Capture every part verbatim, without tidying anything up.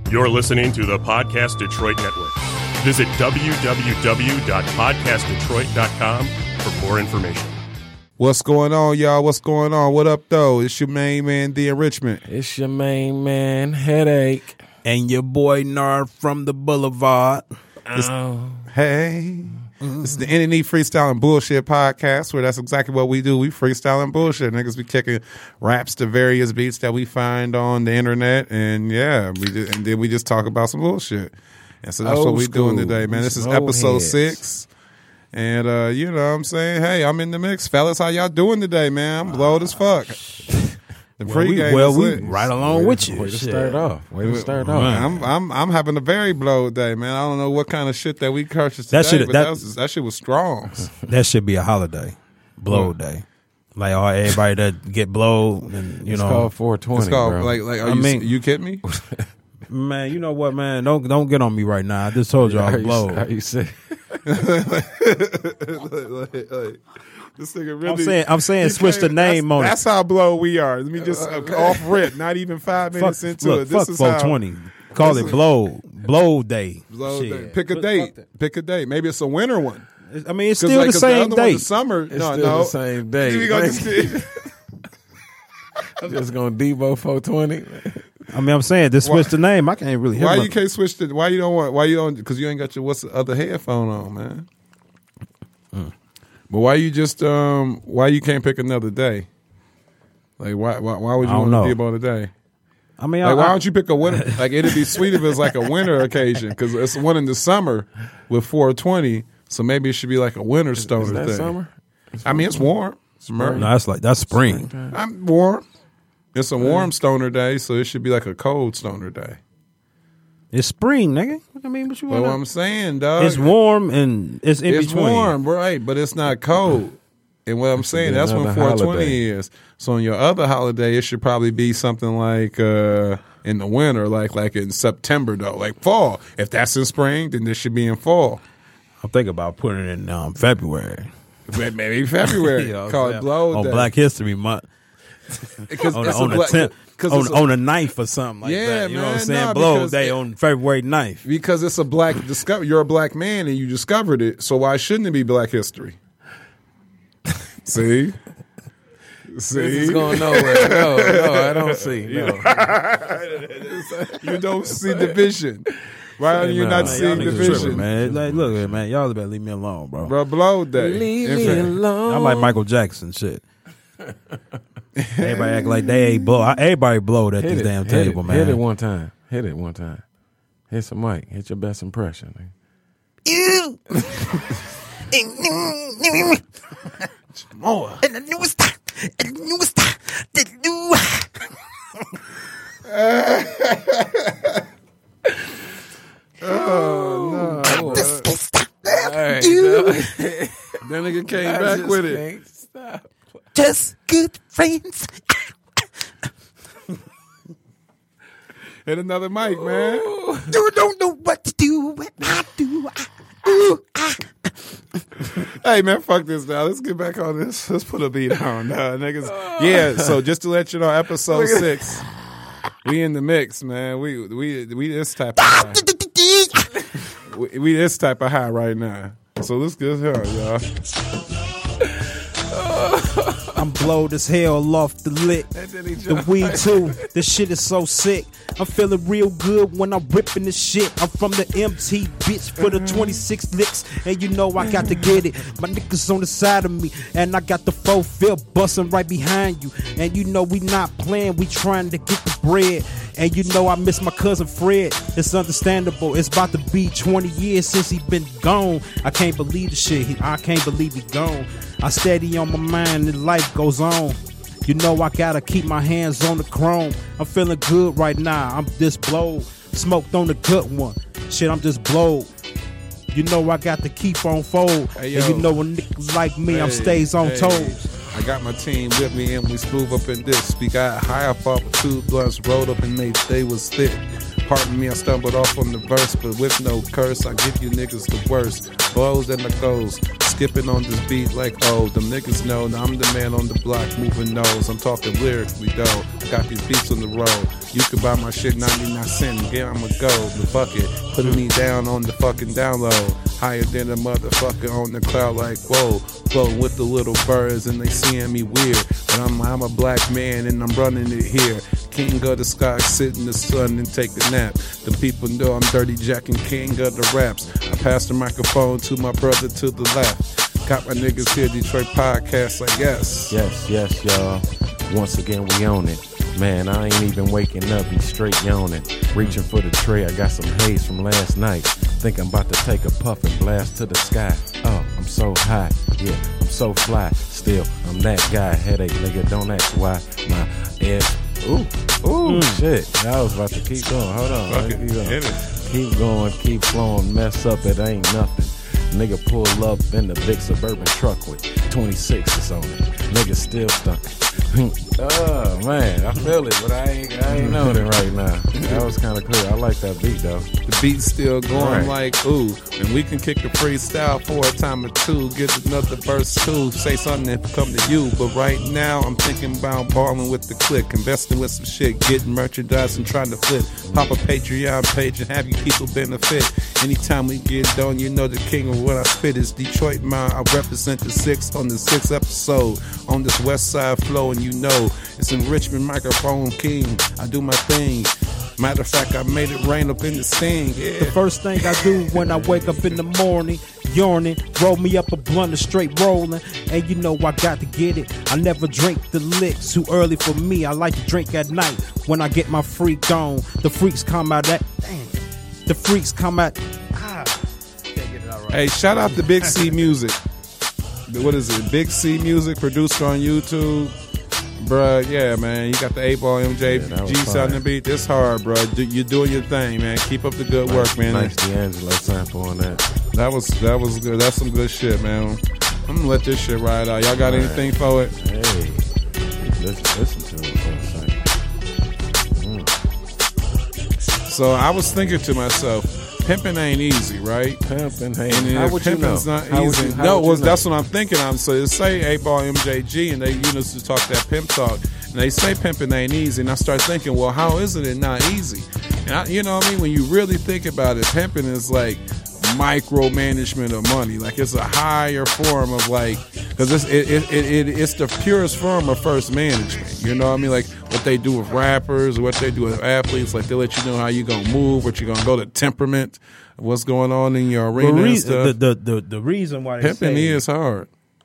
You're listening to the Podcast Detroit Network. Visit w w w dot podcast detroit dot com for more information. What's going on, y'all? What's going on? What up, though? It's your main man, The Enrichment. It's your main man, Headache. And your boy, Nard from the Boulevard. Oh. Hey. Mm-hmm. This is the N and E Freestyling Bullshit podcast, where that's exactly what we do. We freestyling bullshit. Niggas be kicking raps to various beats that we find on the internet. And, yeah, we just, and then we just talk about some bullshit. And so that's Old what we school. doing today, man. This is Old episode heads. six. And, uh, you know what I'm saying? Hey, I'm in the mix. Fellas, how y'all doing today, man? I'm blowed as fuck. The Well, we, pregame well, is we lit. right along with you. Way to Shit. start off. Way to start Man, off. I'm I'm I'm having a very blowed day, man. I don't know what kind of shit that we purchased That today, shit- but that- that, was, that shit was strong. That should be a holiday, blow day. Like all everybody that get blowed, and you It's know, called four twenty, It's called bro. like like. Are I you mean- you kidding me? man, you know what, man? Don't don't get on me right now. I just told you Are I'm you, blowed. are you sick? Like, like, like, this nigga really. I'm saying, I'm saying, he switch the can't- name that's, on That's how blow we are. Let me just uh, off rip. Not even five it. minutes Fuck, into look, it. This fuck is four how twenty. Call this it is- blow, blow day. blow Shit. day. Pick a Fuck date. that. Pick a date. Maybe it's a winter one. I mean, it's 'Cause, still like, the 'cause same other one, date. the summer. It's no, still no. the same day. We gonna just- I'm just going to Debo four twenty. I mean, I'm saying, just switch the name. I can't really hear Why my- you can't switch the? Why you don't want? Why you don't? Because you ain't got your what's the other headphone on, man. Mm. But why you just um? Why you can't pick another day? Like why? Why, why would you I don't want know. to Debo today? I mean, Like I, why I, don't you pick a winter? Like it'd be sweet if it's like a winter occasion because it's one in the summer with four twenty. So maybe it should be like a winter stoner Is that thing. summer? I mean, it's warm. It's no, Mer- that's like that's spring. I'm warm. It's a warm stoner day, so it should be like a cold stoner day. It's spring, nigga. I mean, what you But want? what I'm saying, dog, It's warm and it's in it's between. warm, right? But it's not cold. And what I'm saying, be that's when another four twenty holiday. is. So on your other holiday, it should probably be something like uh, in the winter, like like in September, though, like fall. If that's in spring, then this should be in fall. I'm thinking about putting it in um, February. Maybe February. You know what I'm Call it saying? blow on day. Black History Month. Because On, the- it's on a the black, tenth, because on, it's a- on the ninth or something like Yeah, that. You know what I'm man, saying? nah, Blow because day it- on February ninth. because it's a black discover. You're a black man and you discovered it. So why shouldn't it be Black History? See, see, This is going nowhere. No, no, I don't see. No. you don't see the vision. Why are you Nah, not man, seeing Y'all the niggas vision, tripping, man. Like, look, man, y'all better leave me alone, bro. Bro, blow day. Leave In me fact, alone. I'm like Michael Jackson, shit. Everybody act like they ain't blow. Everybody blowed at Hit this it, damn hit table, it, man. Hit it one time. Hit it one time. Hit some mic. Hit your best impression. More. And the newest time, and the newest time, the new. Oh, This can't stop. no. You that nigga came back with it. Stop. just good friends. Hit another mic, man. You don't know what to do when I do. I, ooh, I. Hey, man, fuck this now. Let's get back on this. Let's put a beat on, uh, niggas. Yeah, so just to let you know, episode six, we in the mix, man. We we we this type of high. we, we this type of high right now. So let's get here, y'all. I'm blowed as hell off the lick. The weed too. This shit is so sick. I'm feeling real good when I'm ripping this shit. I'm from the M T, bitch, for the twenty-six licks. And you know I got to get it. My niggas on the side of me. And I got the four fifth busting right behind you. And you know we not playing, we trying to get the bread. And you know I miss my cousin Fred. It's understandable. It's about to be twenty years since he been gone. I can't believe the shit. He, I can't believe he gone. I steady on my mind and life goes on. You know I gotta keep my hands on the chrome. I'm feeling good right now. I'm just blowed. Smoked on the good one. Shit, I'm just blowed. You know I got to keep on fold. Hey, and yo. you know a nigga like me, I'm Hey, stays on hey. toes. I got my team with me and we smooth up in this. We got high up off two blunts rolled up and they they was thick. Pardon me, I stumbled off on the verse, but with no curse, I give you niggas the worst. Blows and the goes, skipping on this beat like, oh, them niggas know that I'm the man on the block moving nose. I'm talking lyrically, though. I got these beats on the road. You can buy my shit ninety-nine cents, yeah, I'ma go. The fuck it, putting me down on the fucking download. Higher than a motherfucker on the cloud like, whoa. Flowing with the little birds and they seeing me weird. But I'm, I'm a black man and I'm running it here. King of the sky, sit in the sun and take a nap. The people know I'm Dirty Jack and king of the raps. I pass the microphone to my brother to the left. Got my niggas here, Detroit Podcast, I guess. Yes, yes, y'all. Once again, we own it. Man, I ain't even waking up, be straight yawning. Reaching for the tray, I got some haze from last night. Think I'm about to take a puff and blast to the sky. Oh, I'm so high, yeah, I'm so fly. Still, I'm that guy. Headache, nigga, don't ask why. My head, ooh, ooh, mm. shit. I was about to keep going. Hold on, right? keep, going. keep going, keep flowing. Mess up, it ain't nothing. Nigga pull up in the big suburban truck with twenty-sixes on it. Nigga still stuck. Oh man, I feel it, but I ain't, I ain't knowing it right now. That was kind of clear. I like that beat though. The beat's still going right. Like ooh, and we can kick the freestyle for a time or two. Get another verse too. Say something and come to you. But right now I'm thinking about balling with the click, investing with some shit, getting merchandise and trying to flip. Pop a Patreon page and have you people benefit. Anytime we get done, you know the king of what I spit is Detroit man. I represent the six on the sixth episode on this West Side flow. You know, it's in Richmond, microphone king. I do my thing. Matter of fact, I made it rain up in the sting. Yeah. The first thing I do when I wake up in the morning, yawning, roll me up a blunt and straight rolling. And you know I got to get it. I never drink the licks too early for me. I like to drink at night when I get my freak on. The freaks come out at, damn, the freaks come out. Ah, can't get it out right. Hey, shout out to Big C Music. What is it? Big C Music, producer on YouTube. Bruh, yeah, man, you got the eight ball M J yeah, G sounding the beat. This hard, bro. Do, you're doing your thing, man. Keep up the good nice, work, man. Nice D'Angelo sample on that. That was that was good. That's some good shit, man. I'm gonna let this shit ride out. Y'all got All anything right. for it? Hey, listen, listen to it for a second. Mm. So I was thinking to myself, pimping ain't easy, right? Pimping ain't easy. How would you know? Not how easy. You, no, well, that's what I'm thinking. I'm so it say eight ball M J G, and they you know to talk that pimp talk, and they say pimping ain't easy, and I start thinking, well, how is it not easy? And I, you know what I mean? When you really think about it, pimping is like micromanagement of money. Like it's a higher form of like, because it's it, it, it, it it's the purest form of first management. You know what I mean? Like what they do with rappers, what they do with athletes. Like they let you know how you gonna move, what you gonna go to temperament, what's going on in your arena re- and stuff. The, the the the reason why they pimping say, is hard.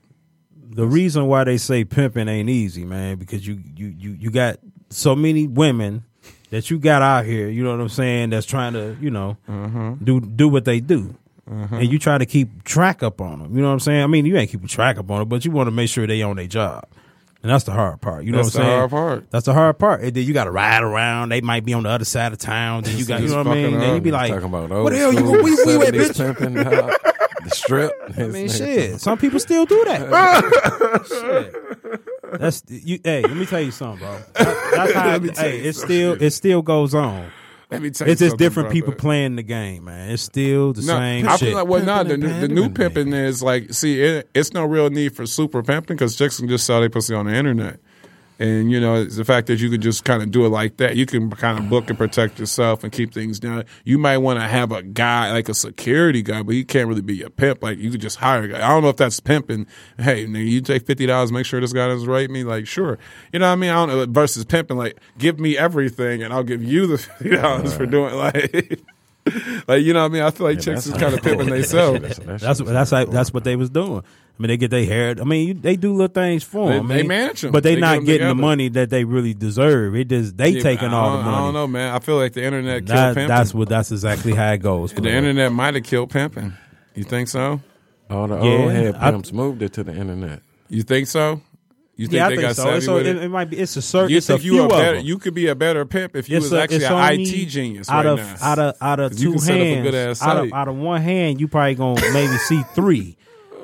The reason why they say pimping ain't easy, man, because you you you you got so many women that you got out here, you know what I'm saying, that's trying to, you know, uh-huh. do do what they do. Uh-huh. And you try to keep track up on them. You know what I'm saying? I mean, you ain't keeping track up on them, but you want to make sure they on their job. And that's the hard part. You know that's what I'm saying? That's the hard part. That's the hard part. And then you got to ride around. They might be on the other side of town. Then you got, you know what I mean? Then you be like, talking about what the hell you going we we at, bitch? Pimping, uh, the strip. I mean, shit. Some people still do that. Shit. That's you. Hey, let me tell you something, bro. That, that's how. Hey, it still it still goes on. Let me tell you it's just different brother. people playing the game, man. It's still the no, same I shit. feel like, well, no, the, the new pimping is like, see, it, it's no real need for super pimping because chicks can just sell their pussy on the internet. And, you know, it's the fact that you can just kind of do it like that. You can kind of book and protect yourself and keep things down. You might want to have a guy, like a security guy, but he can't really be a pimp. Like, you could just hire a guy. I don't know if that's pimping. Hey, nigga, you take fifty dollars, make sure this guy doesn't rape me. Like, sure. You know what I mean? I don't know. Versus pimping, like, give me everything and I'll give you the fifty dollars right. for doing like. Like, you know what I mean? I feel like yeah, chicks is kind of pimping themselves. That's that's that's, that's, that's what they was doing. I mean, they get their hair. I mean, you, they do little things for them. They, I they mean, manage them, but they, they not getting together. the money that they really deserve. It just they yeah, taking all the money. I don't know, man. I feel like the internet killed that, pimping. That's what. That's exactly how it goes. The internet might have killed pimping. You think so? All the yeah, old head I, pimps moved it to the internet. You think so? You think yeah, they I think got so. savvy So with it, it? it might be. It's a certain. You it's think a you few a better? of You could be a better pimp if you it's was a, actually an I T genius out right of, now. Out of out of two you can set up a good hands, ass out of, site. out of one hand, you probably gonna maybe see three.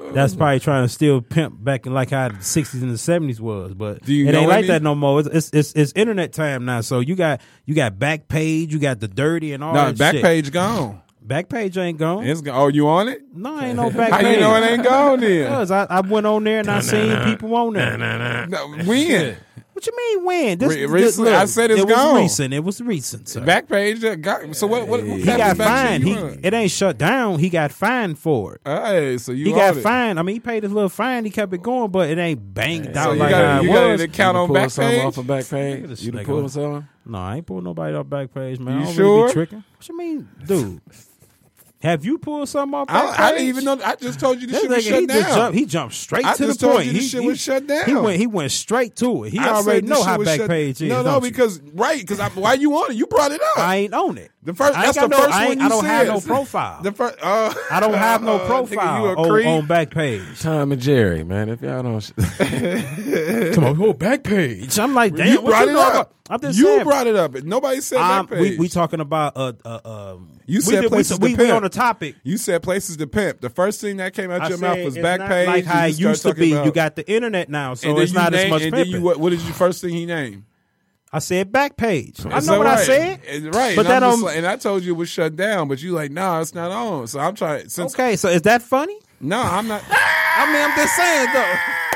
That's probably trying to still pimp back in like how the sixties and the seventies was, but Do you it know ain't like any? that no more. It's, it's it's it's internet time now. So you got you got Backpage, you got the dirty and all No, that shit. Backpage gone. Backpage ain't gone. It's go- oh, you on it? No, ain't no Backpage. How you know it ain't gone then? Because I, I went on there and I seen people on there. No, when? What you mean when? This, Re- this- recently, look, I said it's it gone. was recent. It was recent. Sir. Backpage uh, got so what? What, what He type got of Backpage fined. you He on? it ain't shut down. He got fined for it. Hey, so you He on got it. fined. I mean, he paid his little fine. He kept it going, but it ain't banged So out you like gotta- how it you gotta was. count on pull something Backpage? off of Backpage. this You done nigga. pull something? No, I ain't pulling nobody off Backpage, man. You I don't sure? really be tricking. What you mean, dude? Have you pulled something off Backpage? I, I didn't even know. I just told you the This shit was nigga, shut he down. just jumped. He jumped straight I to the just told point. you the he, shit he- was shut down. He went. He went straight to it. He I said already the know shit how was shut- Backpage is. No, no, don't you? because right, because why you on it? You brought it up. I ain't on it. The first, I ain't that's got the no- first I one ain't- you I don't have said. no profile. The first, uh, I don't have no uh, profile nigga, you a on, creep. on Backpage. Tom and Jerry, man. If y'all don't, Come on, oh, Backpage. I'm like, damn, You what brought you it know up. about- I'm just you saying. brought it up. Nobody said Um, Backpage. we we talking about uh uh um. You we said did- we- places to we, we pimp. on the topic. You said places to pimp. The first thing that came out I your said mouth was it's not Backpage. like how You it just used to started be. talking You about- got the internet now, so and then it's you not as named- much And then pimping. you, what, what is your first thing he named? I said Backpage. I Is know that what I right? said. It's right, But and, I'm that just don't- like- and I told you it was shut down, but you like, nah, it's not on. So I'm trying. Since Okay, so is that funny? no, I'm not. I mean, I'm just saying though.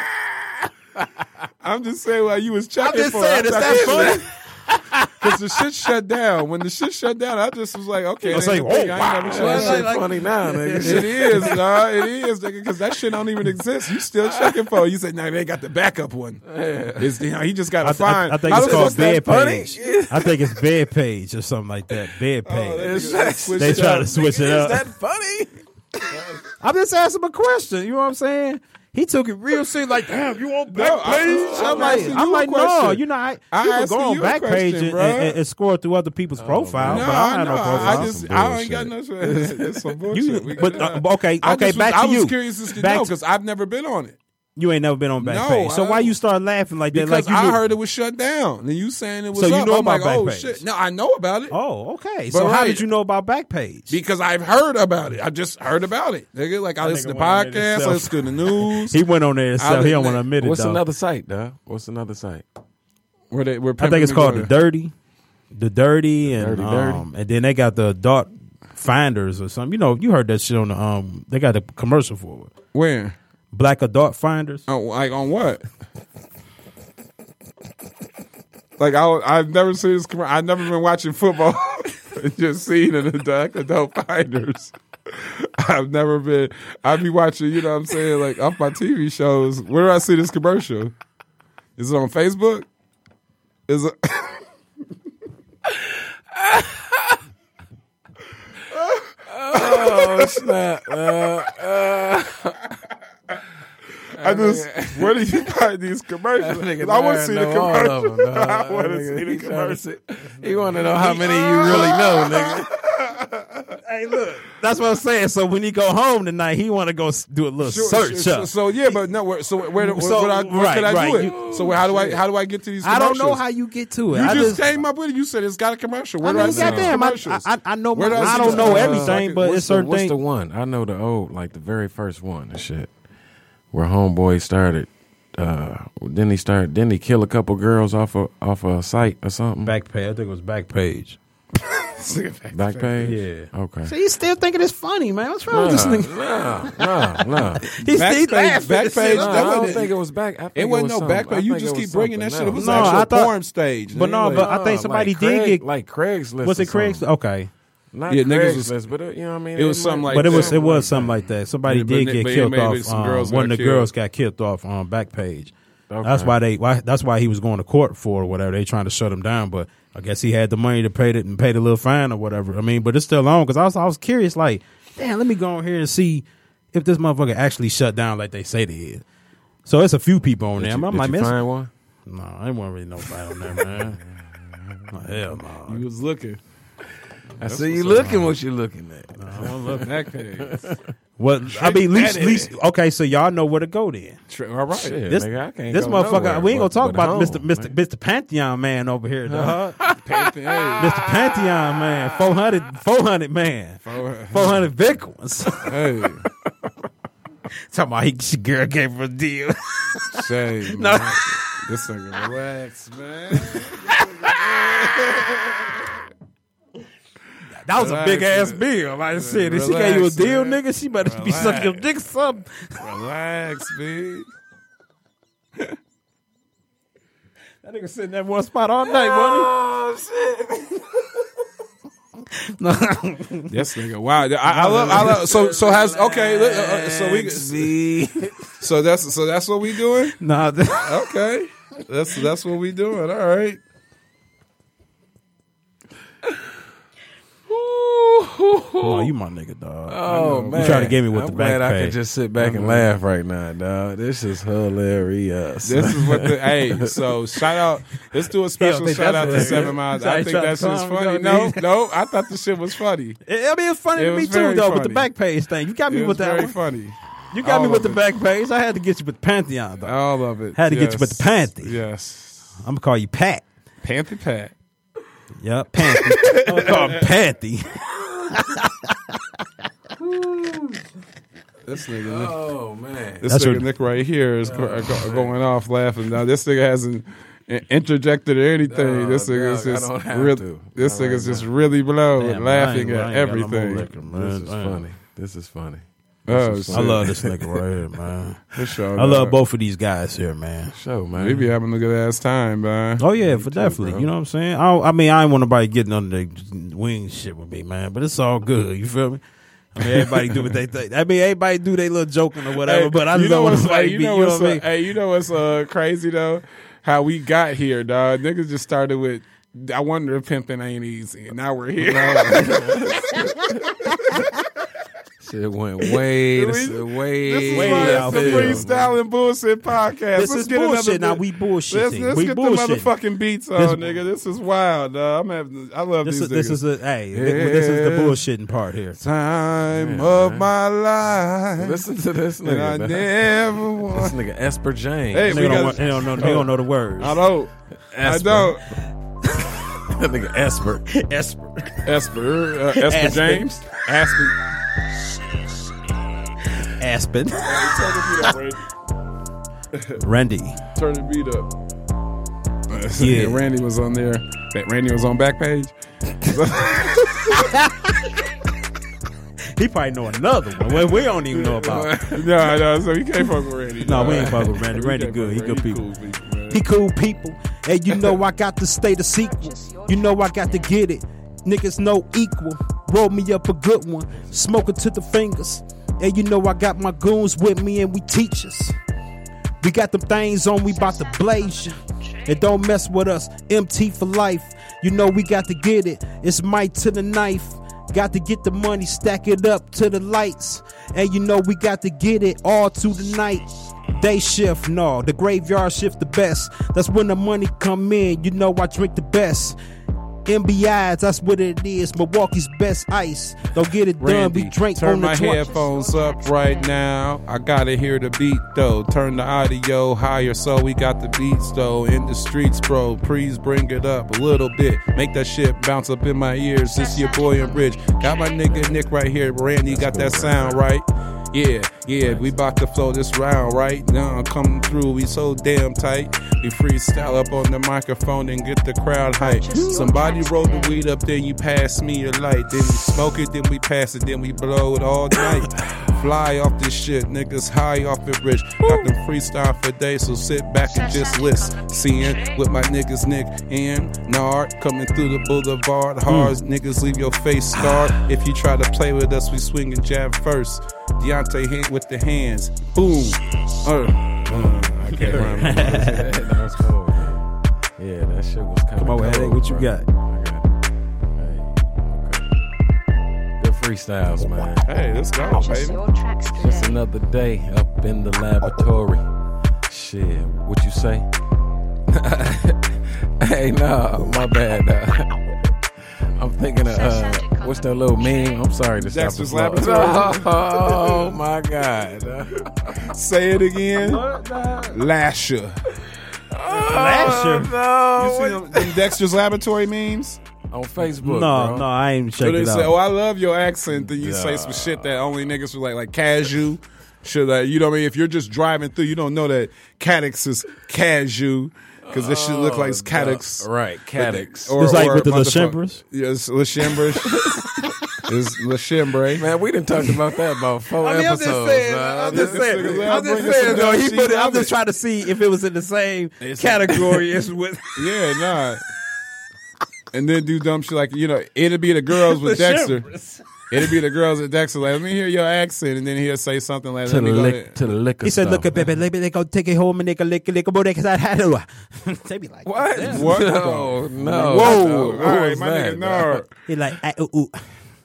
I'm just saying while you was checking I'm just for saying, it. is that funny? Because the shit shut down. When the shit shut down, I just was like, okay. I was it ain't like, a thing. oh, I ain't wow. never shut Well, down. like- funny now, nigga. It is, dog. It is, nigga, because that shit don't even exist. You still checking for it. You said, no, they got the backup one. It's, you know, he just got I, to find. I, I think How it's the called fuck's that Bed funny? Page. I think it's Bed Page or something like that. Bed Page. Oh, they switched they it try up. to switch it up. funny? I'm just asking him a question. You know what I'm saying? He took it real serious. Like, damn, you on No, I- Backpage? I'm I'm like, asking I'm you a like, no. question. You know, I, I you can asking go on you a Backpage question, and, bro. and, and score through other people's profile. No, but I don't have know. no profile. I just, Some I ain't got no. bullshit. It's some bullshit. You, We but can- uh, okay, I okay. just Back was, to I you. was curious as to Back know to- because I've never been on it. You ain't never been on No, Backpage. so I- why you start laughing like that? Because like you I knew- heard it was shut down. And you saying it was So you up. know I'm like, about oh Backpage? shit. No, I know about it. Oh, okay. But So how right. did you know about Backpage? Because I've heard about it. I just heard about it. Nigga, like I That listen to nigga went on there podcasts, I himself. listen to the news. He went on there himself. He don't I- want to admit it. What's though. another site, dog? What's another site? where they, where I think it's called the Dirty, the Dirty, and Dirty, Dirty. um, and then they got the adult finders or something. You know, you heard that shit on the um. They got a commercial for it. Where? Black adult finders. Oh, like on what? Like I, I've never seen this. commer- I've never been watching football and just seen an adult, adult finders. I've never been. I be watching. You know what I'm saying? Like off my T V shows. Where do I see this commercial? Is it on Facebook? Is it? Oh snap! Uh, uh, I just. Where do you find these commercials? 'Cause I want to see the commercial. I want to see the commercial. He want to know how many you really know, nigga. Hey, look, that's what I'm saying. So when he go home tonight, he want to go s- do a little Sure, search so, up. so yeah, but no. Where, so where, where, So, where, I, where right, could I right, do it? you- so how do I how do I get to these? I Commercials? don't know how you get to it. You I just, came up with it. You said it's got a commercial. Where I do mean, I see these goddamn, I, commercials? I, I know. Where My, do I I see don't these know commercials? everything, but what's it's the, certain what's things. the one? I know the old, like the very first one and shit, where Homeboy started. Uh, then he started. Then he kill a couple girls off a off a site or something. Back page. I think it was back page. Back page. Yeah. Okay. So you still thinking it's funny, man? What's wrong No, with this nigga? no, no, no. He's Back he's page- laughing. back This page, shit. No, that I don't wasn't- think it was back. I think It wasn't was no something- back I page. You think just it keep was bringing that something shit. It was No, actual I thought- porn stage. but no, nigga. but I No, think somebody like did Craig- get- like Craigslist. Was or it Craig's? something. Okay, Not Yeah, niggas Craigslist, was- but it, you know what I mean. it was might- something like but it that. was it was something like that. Somebody Yeah, but did it- get but it killed maybe off. some Um, girls one of got the killed. girls got killed off on back page. Okay. That's why they. Why that's why he was going to court for or whatever. They trying to shut him down, but I guess he had the money to pay it and pay the little fine or whatever. I mean, but it's still on because I was I was curious. Like, damn, let me go on here and see if this motherfucker actually shut down like they say they is. So it's a few people on Did there. you, I'm did like, you man, find one? no, I ain't want really nobody on there, man. Oh, hell no. You was looking. I see you looking what you looking at. I want to look back page. What I mean, least, least okay. So y'all know where to go then. All right. Shit, This, nigga, I can't this go motherfucker. nowhere We ain't gonna but- talk but about home, Mister Mister man. Mister Pantheon man over here, dog. Pantheon, hey, Mister Pantheon man, four hundred, four hundred man, four hundred big ones. hey. Talking about he, she girl gave her a deal. Shay, man. No. This nigga relax, man. That was Relax, a big ass man. bill. Like I said, if she Relax, gave you a deal, man. nigga, she better be Relax. sucking your dick or something. Relax, B. That nigga sitting there one spot all night, Oh, shit. wasn't This nigga, wow. I, I love, I love, so, so has, okay, look, uh, uh, so we, so that's, so that's what we doing? he? Nah, that- Okay. That's, that's what we doing. All right. oh, you my nigga, dog. Oh man, You trying to get me with I'm the glad back I pay. can just sit back and laugh right now, dog. This is hilarious. This is what the, hey, so shout out, let's do a special think shout that's out to hilarious. Seven Miles. So I I think tried that to shit's clown me, funny. don't No, need- no, I thought the shit was funny. It, I mean, it's funny It to me was too, very though, with the funny. back page thing. You got me It with was that very one. funny. You got me All with the of it. back page. I had to get you with Pantheon, though. All of it. Had to get you with the Panthy. Yes. I'm gonna call you Pat. Panthy Pat. Yep, Panthy. I'm gonna call him Panthy. This nigga, Nick, Oh man, this That's nigga what- Nick right here is go, go- going off laughing. Now this nigga hasn't in- interjected or anything. No, this nigga is dog, I just don't have really, to. this Not nigga's right just now. really blown, Damn, laughing I ain't- at I ain't got no more everything. liquor, man. this is Damn. funny. This is funny. Oh, This is shit. I love this nigga right here, man. For sure, I love dog. both of these guys here, man. Show man. We be having a good ass time, man. Oh yeah, for definitely. bro. You know what I'm saying? I, I mean, I ain't want nobody getting under their wing shit with me, man. But it's all good. You feel me? I mean, everybody do what they think. I mean, everybody do their little joking or whatever. Hey, but I you just know don't want what's nobody hey, you be. know You know what's what I uh, mean? hey, you know what's uh, crazy though? How we got here, dog. Niggas just started with. I wonder if pimping ain't easy, and now we're here. Shit went way, this, We- way, This is Way why it's out the there, freestyling bullshit podcast. This Let's is get another bullshit. Now bit- we bullshitting. Let's, let's we get bullshitting. the motherfucking beats on, This- nigga. This is wild, dog. I'm having. I love This these is this niggas. is a hey. This is the bullshitting part here. Time Yeah, of man. my life, Listen to this and I nigga. dog. never This want. nigga Esper James. Hey, They we don't, got. want, they don't know. They don't know the words. I don't. I Esper. don't. That nigga Esper. Esper. Esper, uh, Esper Aspen. James, Aspen. Aspen. Turn the beat up, Randy. Randy. Turn the beat up. Yeah. Yeah, Randy was on there. Randy was on Backpage. He probably know another one. Well, we don't even know about. no, no, so you can't fuck with Randy. No, dog. we ain't fuck with Randy. We Randy can't good. He fuck good with people. Randy. Cool people, man. He cool people. And you know I got to stay the sequel. You know I got to get it. Niggas no equal. Roll me up a good one. Smoking to the fingers. And you know I got my goons with me and we teachers. We got them things on, we bout to blaze you. And don't mess with us, M T for life. You know we got to get it. It's might to the knife. Got to get the money, stack it up to the lights. And you know we got to get it all to the night. Day shift, no, the graveyard shift the best. That's when the money come in, you know I drink the best. M B Is, that's what it is. Milwaukee's best ice. Don't get it done, Randy, we drink turn on the my twenty. headphones up right now. I gotta hear the beat though. Turn the audio higher so we got the beats though. In the streets, bro. Please bring it up a little bit. Make that shit bounce up in my ears. This your boy and Rich. Got my nigga Nick right here. Randy got that sound right. Yeah, yeah, we bout to flow this round right now. Coming through, we so damn tight. We freestyle up on the microphone and get the crowd hype. Somebody roll the weed up, then you pass me a light. Then we smoke it, then we pass it, then we blow it all night. Fly off this shit, niggas high off it rich. Got them freestyle for days, so sit back and just listen. Seeing with my niggas Nick and Nard coming through the boulevard. Hard niggas leave your face scarred. If you try to play with us, we swing and jab first. Deontay hit with the hands. Boom. Uh, uh, I can't remember. That was cool. Man. Yeah, that shit was kind of Come on, Headache, what you got? I got it. Hey, okay. Good freestyles, man. Hey, let's go, Purchase baby. your tracks today. Just another day up in the laboratory. Shit, what you say? Hey, no, my bad. Uh, I'm thinking of, uh, what's that little meme? I'm sorry to stop the Dexter's flow. Laboratory. Oh, my God. Say it again. Lasher. Lasher? No. You see them, them Dexter's Laboratory memes? On Facebook, No, bro. no, I ain't So check they it say, out. "Oh, I love your accent." Then you say Yeah. some shit that only niggas were like, like cashew. shit like you know what I mean. If you're just driving through, you don't know that Caddix is cashew. Because this shit look like it's Caddix. Right, Caddix. It's like with the Lachembres? Yes, Lachembres. It's Lachembre. Man, we done talked about that about four I mean, episodes. I'm just saying. man. I'm just This saying. nigga I'm just bringing saying. some Though he dumb put it. shit I'm out just there. trying to see if it was in the same category as with. Yeah, nah. And then do dumb shit like, you know, it'll be the girls with Dexter. It'll be the girls with Dexter. Like, let me hear your accent. And then he'll say something like, To let the, me go lick, ahead. to the liquor He said, store. "Look at baby, baby, they go take it home and they can lick lick about it because I had to." They be like, What? "Damn." What? No, no. Whoa. no. All What right, was my that, nigga bro? Nard. He like, "Ah, ooh, ooh."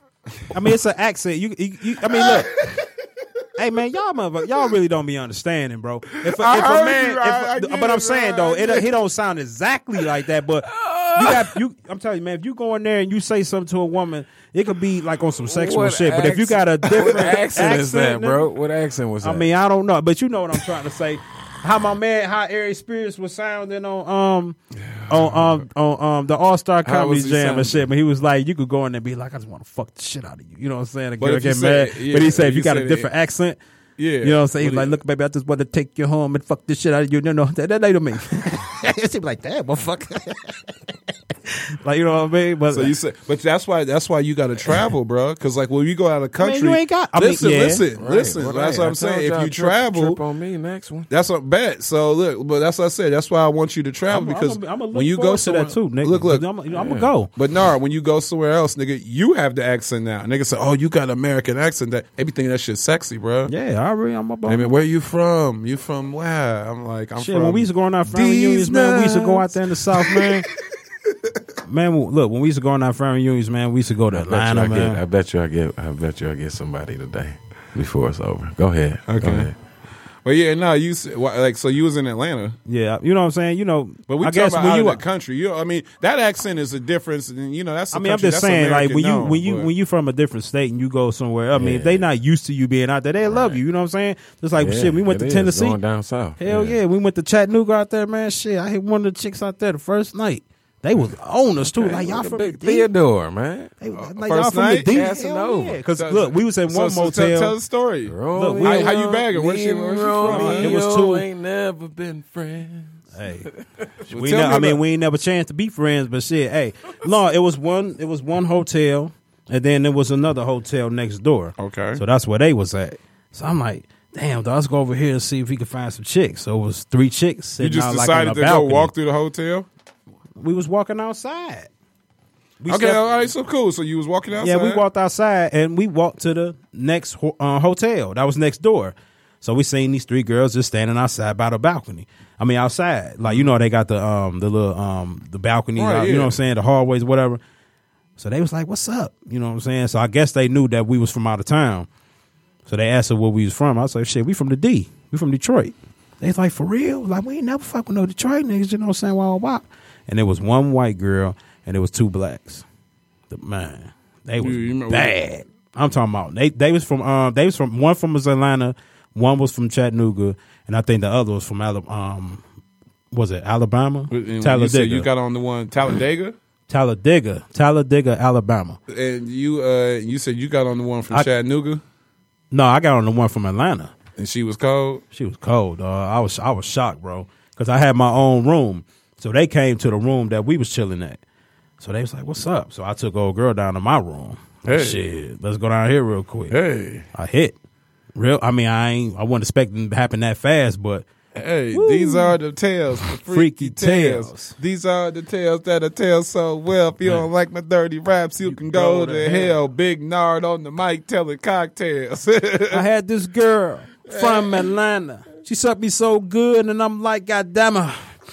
I mean, it's an accent. You, you, you I mean, look. Hey man, y'all motherfucker, y'all really don't be understanding, bro. If a, I if a heard man, you. I- if, I get but I'm it, saying bro. though, I it, get he don't sound exactly like that. But you got you. I'm telling you, man, if you go in there and you say something to a woman, it could be like on some sexual What shit. But if you accent- got a different What accent is that, nigga, bro? What accent was that? I mean, I don't know, but you know what I'm trying to say. How my man, how Ari Spears was sounding on um on um on um the All Star How Comedy was he Jam sounding? and shit. But he was like, you could go in there and be like, I just want to fuck the shit out of you. You know what I'm saying? The But girl if you get say- mad. yeah, but he said, if if you you got a said different it- accent. Yeah. You know what I'm saying? He's What like, he- look, baby, I just want to take you home and fuck this shit out of you. No, no, that, that ain't to me. She be like, damn, motherfucker. Like, you know what I mean? But So you say, but that's why that's why you got to travel, bro. Because like when you go out of the I mean, country, you ain't got- I mean, listen, yeah. listen, Right. listen. Well, that's hey, what I I'm saying. told If y'all, you trip- travel, trip on me next one. that's a bet. So look, but that's what I said. That's why I want you to travel I'm, because I'm, I'm, I'm when you go to somewhere, that too, nigga. look, look. I'm, I'm gonna go. But no, when you go somewhere else, nigga, you have the accent now. Nigga say, "Oh, you got an American accent." That everything that shit sexy, bro. Yeah, I really, I'm about. I mean, where you from? You from where? I'm like, I'm Shit, from. when we used to go on our family these reunions, man, we used to go out nuts. there in the South, man. Man, look, when we used to go on our family reunions, man, we used to go to I bet, you Atlanta, I, get, man. I bet you I get. I bet you I get somebody today before it's over. Go ahead. Okay. Go ahead. But yeah, no, you s- wha- like so you was in Atlanta, Yeah, you know what I'm saying? You know, but we I talking guess about when out you, of the country. You, know, I mean, that accent is a difference, and you know that's. I the mean, I'm country, just that's saying, like American when you known, when you but- when you from a different state and you go somewhere, I mean, if Yeah. they not used to you being out there, they love you. You know what I'm saying? Just like Yeah, shit, we went it to is, Tennessee. going down south. Hell yeah. we went to Chattanooga out there, man. Shit, I hit one of the chicks out there the first night. They was on us too, like y'all Look at from Big the D. Theodore, man. They was like First y'all from night? the D. Casanova. Yeah, because So- look, we was in so- one so motel. Tell, tell the story. Look, we- how, how you bagging? Where she, where she from? It was two- Ain't never been friends. Hey, Well, we tell ne- me I mean, about- we ain't never chance to be friends, but shit, hey, no, it was one, it was one hotel, and then there was another hotel next door. Okay. So that's where they was at. So I'm like, damn, dog, let's go over here and see if we can find some chicks. So it was three chicks You sitting just out decided like on to a go balcony. walk through the hotel. We was walking outside. We Okay, stepped- all right, so cool. So you was walking outside. Yeah, we walked outside and we walked to the next ho- uh, hotel that was next door. So we seen these three girls just standing outside by the balcony. I mean, outside, like you know, they got the um the little um the balcony, Right, out, you yeah. know what I'm saying, the hallways, whatever. So they was like, "What's up?" You know what I'm saying. So I guess they knew that we was from out of town. So they asked her where we was from. I was like, "Shit, we from the D. We from Detroit." They was like, "For real?" Like we ain't never fuck with no Detroit niggas. You know what I'm saying? Wow, wow. And there was one white girl and there was two blacks. The man, they was You- you remember- bad. I'm talking about they. They was from um. They was from one from was Atlanta, one was from Chattanooga, and I think the other was from Alabama. Um, was it Alabama? And you said Talladega. you got on the one Talladega, Talladega, Talladega, Alabama. and you uh you said you got on the one from I- Chattanooga, No, I got on the one from Atlanta. and she was cold. She was cold. Dog. I was I was shocked, bro, because I had my own room. So they came to the room that we was chilling at. So they was like, "What's up?" So I took old girl down to my room. Hey. Shit, let's go down here real quick. Hey, I hit real. I mean, I ain't. I wasn't expecting it to happen that fast, but hey, these are the tales, the freaky, Freaky tales. tales. These are the tales that I tell so well. If you don't like my dirty raps, you, can go, to hell. Big Nard on the mic telling cocktails. I had this girl from Atlanta. She sucked me so good, and I'm like, God damn her.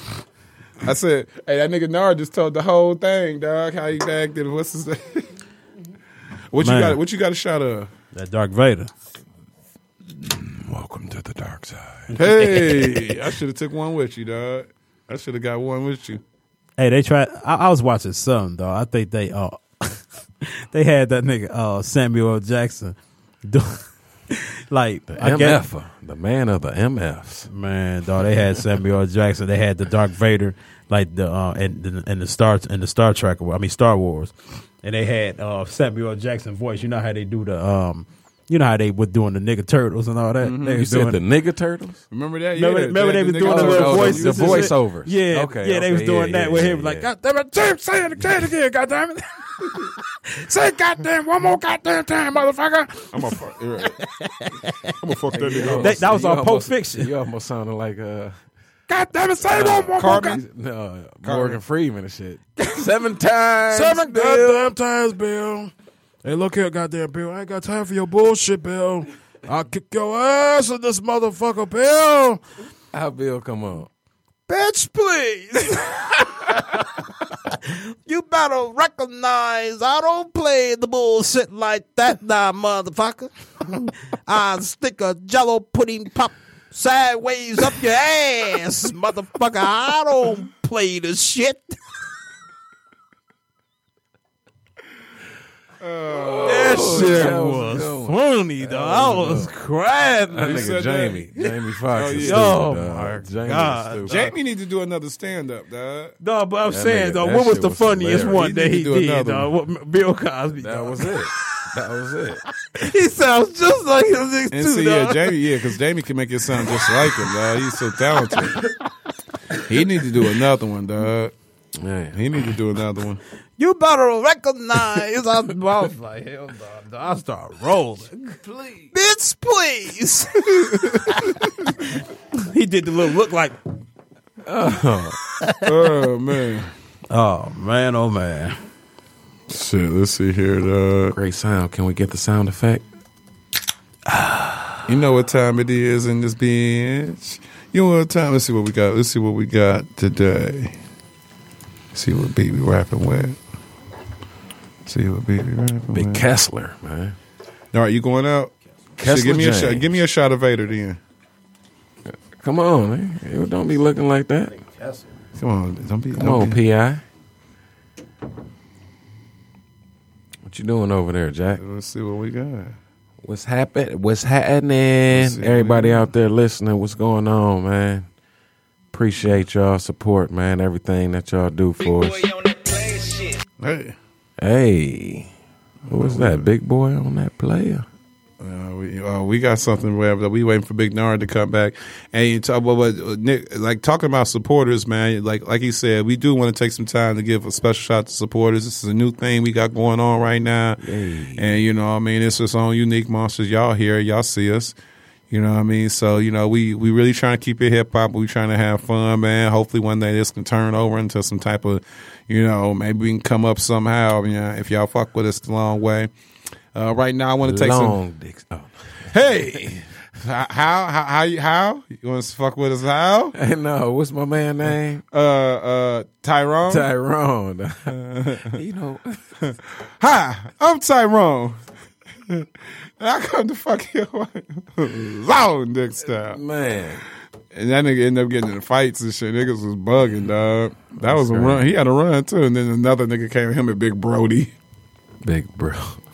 I said, hey, that nigga Nard just told the whole thing, dog. How he acted. What's his name? What Man. you got? What you got a shot of? That Dark Vader. Welcome to the dark side. Hey, I should have took one with you, dog. I should have got one with you. Hey, they tried. I, I was watching something, though. I think they uh, they had that nigga uh, Samuel L. Jackson do, like The I guess, M F, the man of the M Fs. man, dog. They had Samuel L. Jackson. They had the Dark Vader, like the uh, and the and the Star and the Star Trek. I mean Star Wars, and they had uh, Samuel L. Jackson voice. You know how they do the um You know how they were doing the nigga turtles and all that. Mm-hmm. They You was said doing the nigga turtles? Remember that? Yeah, Remember, remember they was the doing the niggas- little oh, the- voices, the and shit? voiceovers. Yeah, Okay, yeah, they was okay, doing yeah, that with yeah, him yeah. like, God damn it, Tim, say it again, again, goddamn it. Say goddamn one more goddamn time, motherfucker. I'm gonna fuck. You're right. I'm gonna fuck that nigga up. That, that was You on Pulp almost- Fiction. You almost sounded like uh, God damn it, say one more. Cartman. no, Morgan Freeman and shit. Seven times. Seven Bill. goddamn times, Bill. Hey, look here, goddamn Bill. I ain't got time for your bullshit, Bill. I'll kick your ass in this motherfucker, Bill. How Bill come on? Bitch, please. You better recognize I don't play the bullshit like that now, motherfucker. I stick a jello pudding pop sideways up your ass, motherfucker. I don't play the shit. That shit that was was good. funny, though. I was crying. That nigga said Jamie. Jamie Foxx Oh, is yeah. stupid, Oh, dog. my Jamie God. is stupid. Jamie need to do another stand up, dog. No, but I'm That saying, nigga- though, that what was shit the was funniest hilarious. one He that need he to do did, another dog? What, Bill Cosby, That dog. was it. That was it. He sounds just like him, niggas And too, see, yeah, dog. Jamie, yeah, because Jamie can make it sound just like him, dog. He's so talented. He need to do another one, dog. Man. He need to do another one. You better recognize. I was like, hell no. Dog. I start rolling. Please. Bitch, please. He did the little look like, Oh man, oh, man, oh, man. shit. Let's see here, dog. Great sound. Can we get the sound effect? You know what time it is in this bitch. You know what time? Let's see what we got. Let's see what we got today. See what B B rapping with. See what B B rapping Big with. Kessler, man. All right, you going out? Kessler Shit, give me a James. shot. Give me a shot of Vader then. Come on, man. You don't be looking like that. Come on, don't be. Come don't on, be- P I. What you doing over there, Jack? Let's see what we got. What's happen? What's happening? see. Everybody out there listening, what's going on, man? Appreciate y'all support, man. Everything that y'all do for us. Hey, Hey, who was that? Big boy on that player? uh, we uh, we got something where we waiting for Big Nard to come back. And you talk about what Nick, like talking about supporters, man. Like like he said, we do want to take some time to give a special shout out to supporters. This is a new thing we got going on right now, Hey. and you know, what I mean, it's its own unique monsters. Y'all here, y'all see us. You know what I mean? So, you know, we, we really trying to keep it hip hop. We trying to have fun, man. Hopefully one day this can turn over into some type of, you know, maybe we can come up somehow. You know, if y'all fuck with us the long way. Uh, right now I want to take some. Long dicks. Oh. Hey, how how how how you, how you want to fuck with us? How? Hey, no, what's my man name? Uh, uh, Tyrone. Tyrone. you know, Hi, I'm Tyrone. I come to fuck your wife. Long dick style. man. And that nigga ended up getting in fights and shit. Niggas was bugging, dog. That was a great. run. He had a run too. And then another nigga came with him at Big Brody. Big bro.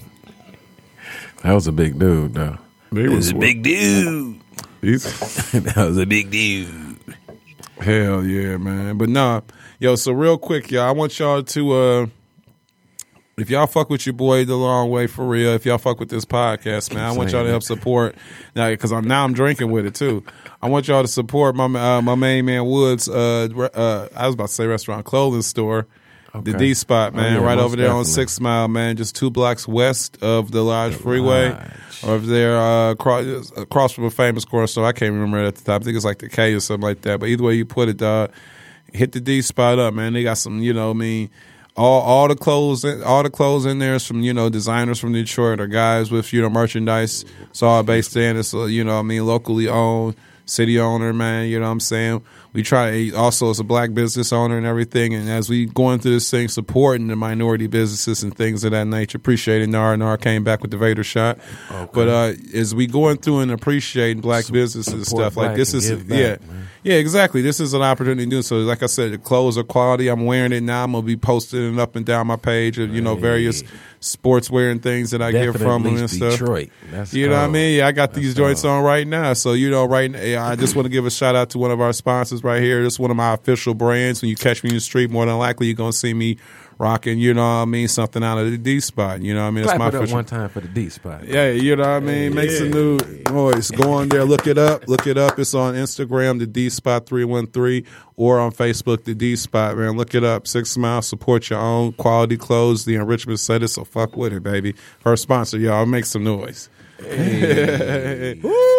That was a big dude, though. They was dude. He's, that was a big dude. hell yeah, man. But nah, yo, so real quick, y'all, I want y'all to, uh, if y'all fuck with your boy the long way for real, if y'all fuck with this podcast, man, I want y'all to help support now because I'm now I'm drinking with it too. I want y'all to support my uh, my main man Woods. Uh, re- uh, I was about to say restaurant clothing store, the Okay. D spot, man, Oh, yeah, right most over there on definitely. Six Mile, man, just two blocks west of the Lodge Freeway. Or if they're uh, across, across from a famous corner store, I can't remember it at the time. I think it's like the K or something like that. But either way you put it, dog, hit the D spot up, man. They got some, you know, what I mean, all all the clothes, in, all the clothes in there is from, you know, designers from Detroit or guys with, you know, merchandise. It's all based in. It's uh, you know, what I mean, locally owned, city owner, man. You know what I'm saying? We try also as a black business owner and everything, and as we going through this thing, supporting the minority businesses and things of that nature. Appreciating Nar Nar came back with the Vader shot, but uh, as we going through and appreciating black businesses and support stuff like black this and is give back, yeah, man. yeah, exactly. This is an opportunity to do so. Like I said, the clothes are quality. I'm wearing it now. I'm gonna be posting it up and down my page of you know various sportswear and things that I get from them and stuff. Detroit. That's You know what I cold. mean? Yeah, I got these That's joints cold. on right now. So, you know, right now, I just want to give a shout out to one of our sponsors, is right here. This is one of my official brands. When you catch me in the street, more than likely you're gonna see me rocking, you know what I mean, something out of the D spot. You know what I mean? It's Clap my it up official. one time for the D spot. Yeah, you know what I mean? Make some new noise. Go on there, look it up. Look it up. It's on Instagram, the D Spot three one three, or on Facebook, the D Spot, man. Look it up. Six Mile, support your own quality clothes. The Enrichment Center, so fuck with it, baby. First sponsor, y'all. Make some noise. Hey.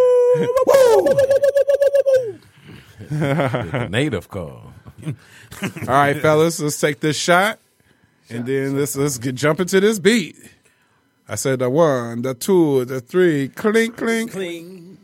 The native call. All right, fellas, let's take this shot. And then let's let's get jump into this beat. I said the one, the two, the three, clink, clink. Cling.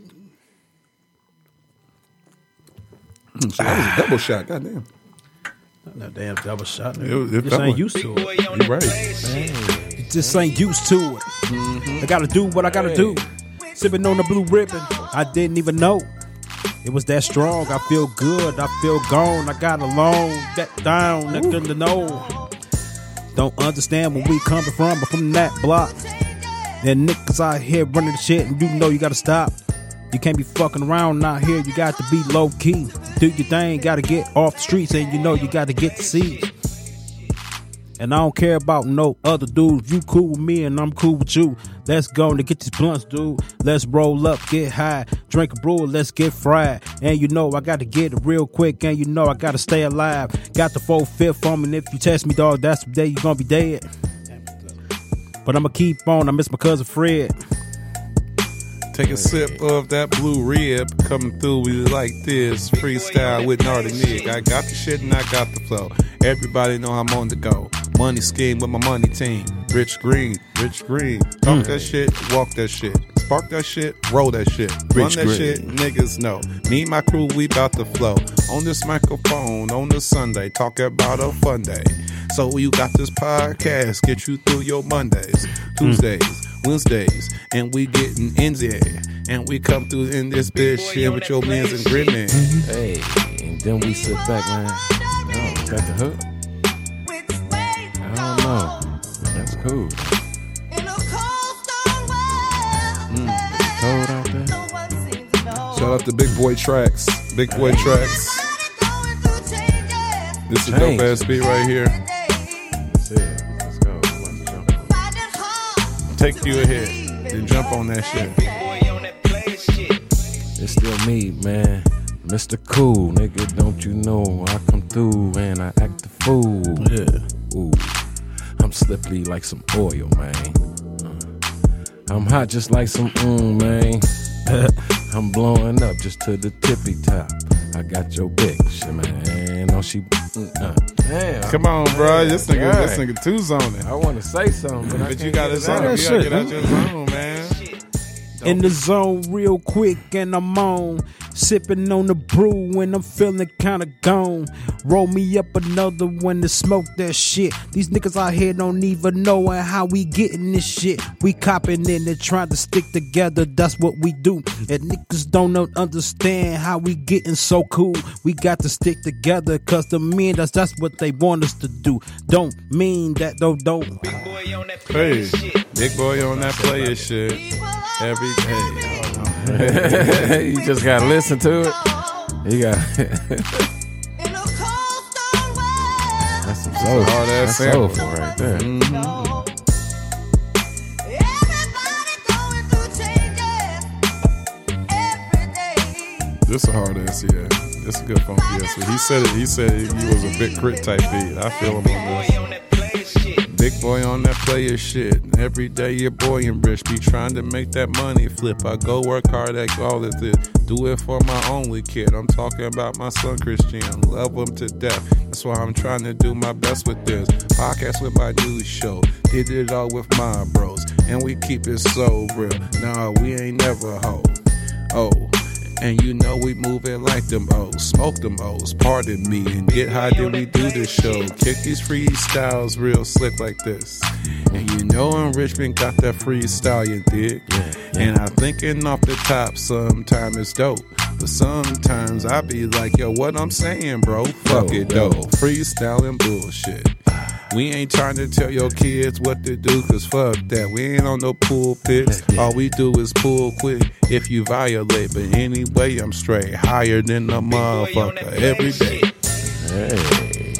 Mm, so that was a double shot. Goddamn. No damn double shot. It was- it Just felt ain't like- used to it. You right. Just ain't used to it. Mm-hmm. I gotta do what I gotta do. Sipping on the blue ribbon, I didn't even know it was that strong. I feel good, I feel gone. I got along, that down, nothing to know. Don't understand where we coming from, but from that block. And niggas out here running the shit, and you know you gotta stop. You can't be fucking around out here. You got to be low key. Do your thing, gotta get off the streets, and you know you gotta get the seeds. And I don't care about no other dudes. You cool with me and I'm cool with you. Let's go and get these blunts, dude. Let's roll up, get high, drink a brew, let's get fried. And you know I gotta get it real quick, and you know I gotta stay alive. Got the four fifth on me, and if you test me, dog, that's the day you gonna be dead. But I'ma keep on. I miss my cousin Fred. Take a sip of that blue rib coming through we like this. Freestyle with Nardy Nick. I got the shit and I got the flow. Everybody know I'm on the go. Money scheme with my money team. Rich Green, Rich Green. Talk Mm. that shit, walk that shit. Spark that shit, roll that shit. Run Rich that Green. shit, niggas know. Me and my crew, we bout to flow. On this microphone, on the Sunday, talk about a fun day. So you got this podcast, get you through your Mondays, Tuesdays, Wednesdays, and we getting in there. And we come through in this bitch here with your mans and grinning. Hey, and then we sit back, man. Oh, is that the hook? I don't know. That's cool. Mm, it's cold out there. Shout out to Big Boy Tracks. Big Boy Tracks. This is a dope Change. ass beat right here. That's it. Let's go. Let's jump. Take you ahead. Then jump on that shit. It's still me, man. Mister Cool, nigga, don't you know I come through and I act the fool. Yeah. Ooh, I'm slippery like some oil, man. Uh, I'm hot just like some mm, man. I'm blowing up just to the tippy top. I got your bitch, man. Oh, she. Uh, damn. Come on, bro. This nigga, All this right. nigga two zoning. I want to say something, but, I But can't you got get it it out. zone. You That gotta shit, get out huh? your zone, man. In the zone real quick, and I'm on. Sipping on the brew when I'm feeling kinda gone. Roll me up another one to smoke that shit. These niggas out here don't even know how we getting this shit. We copping in and trying to stick together, that's what we do. And niggas don't know- understand how we getting so cool. We got to stick together, cause the men, that's, that's what they want us to do. Don't mean that though, don't. Hey, Big Boy on that player shit. Every day. You just gotta listen to it. You got that's some soul, hard ass that's sample. soulful right there. This a hard ass, yeah. This a good funky ass. He said it. He said he was a big crit type beat. I feel him on this. Big boy on that player shit. Every day your boy and Rich be trying to make that money flip. I go work hard at all of this. Do it for my only kid. I'm talking about my son Christian. Love him to death. That's why I'm trying to do my best with this. Podcast with my news show. Did it all with my bros. And we keep it so real. Nah, we ain't never hoe. Oh. And you know we move it like them O's, smoke them O's, pardon me, and get high then we do this show. Kick these freestyles real slick like this. And you know in Richmond got that freestyle, you dig? Yeah, yeah. And I'm thinking off the top, sometimes it's dope. But sometimes I be like, yo, what I'm saying, bro? Fuck Yo, it, yo. though. Freestyling bullshit. We ain't trying to tell your kids what to do, cause fuck that. We ain't on no pulpits. All we do is pull quick if you violate. But anyway, I'm straight higher than a motherfucker every day. Hey.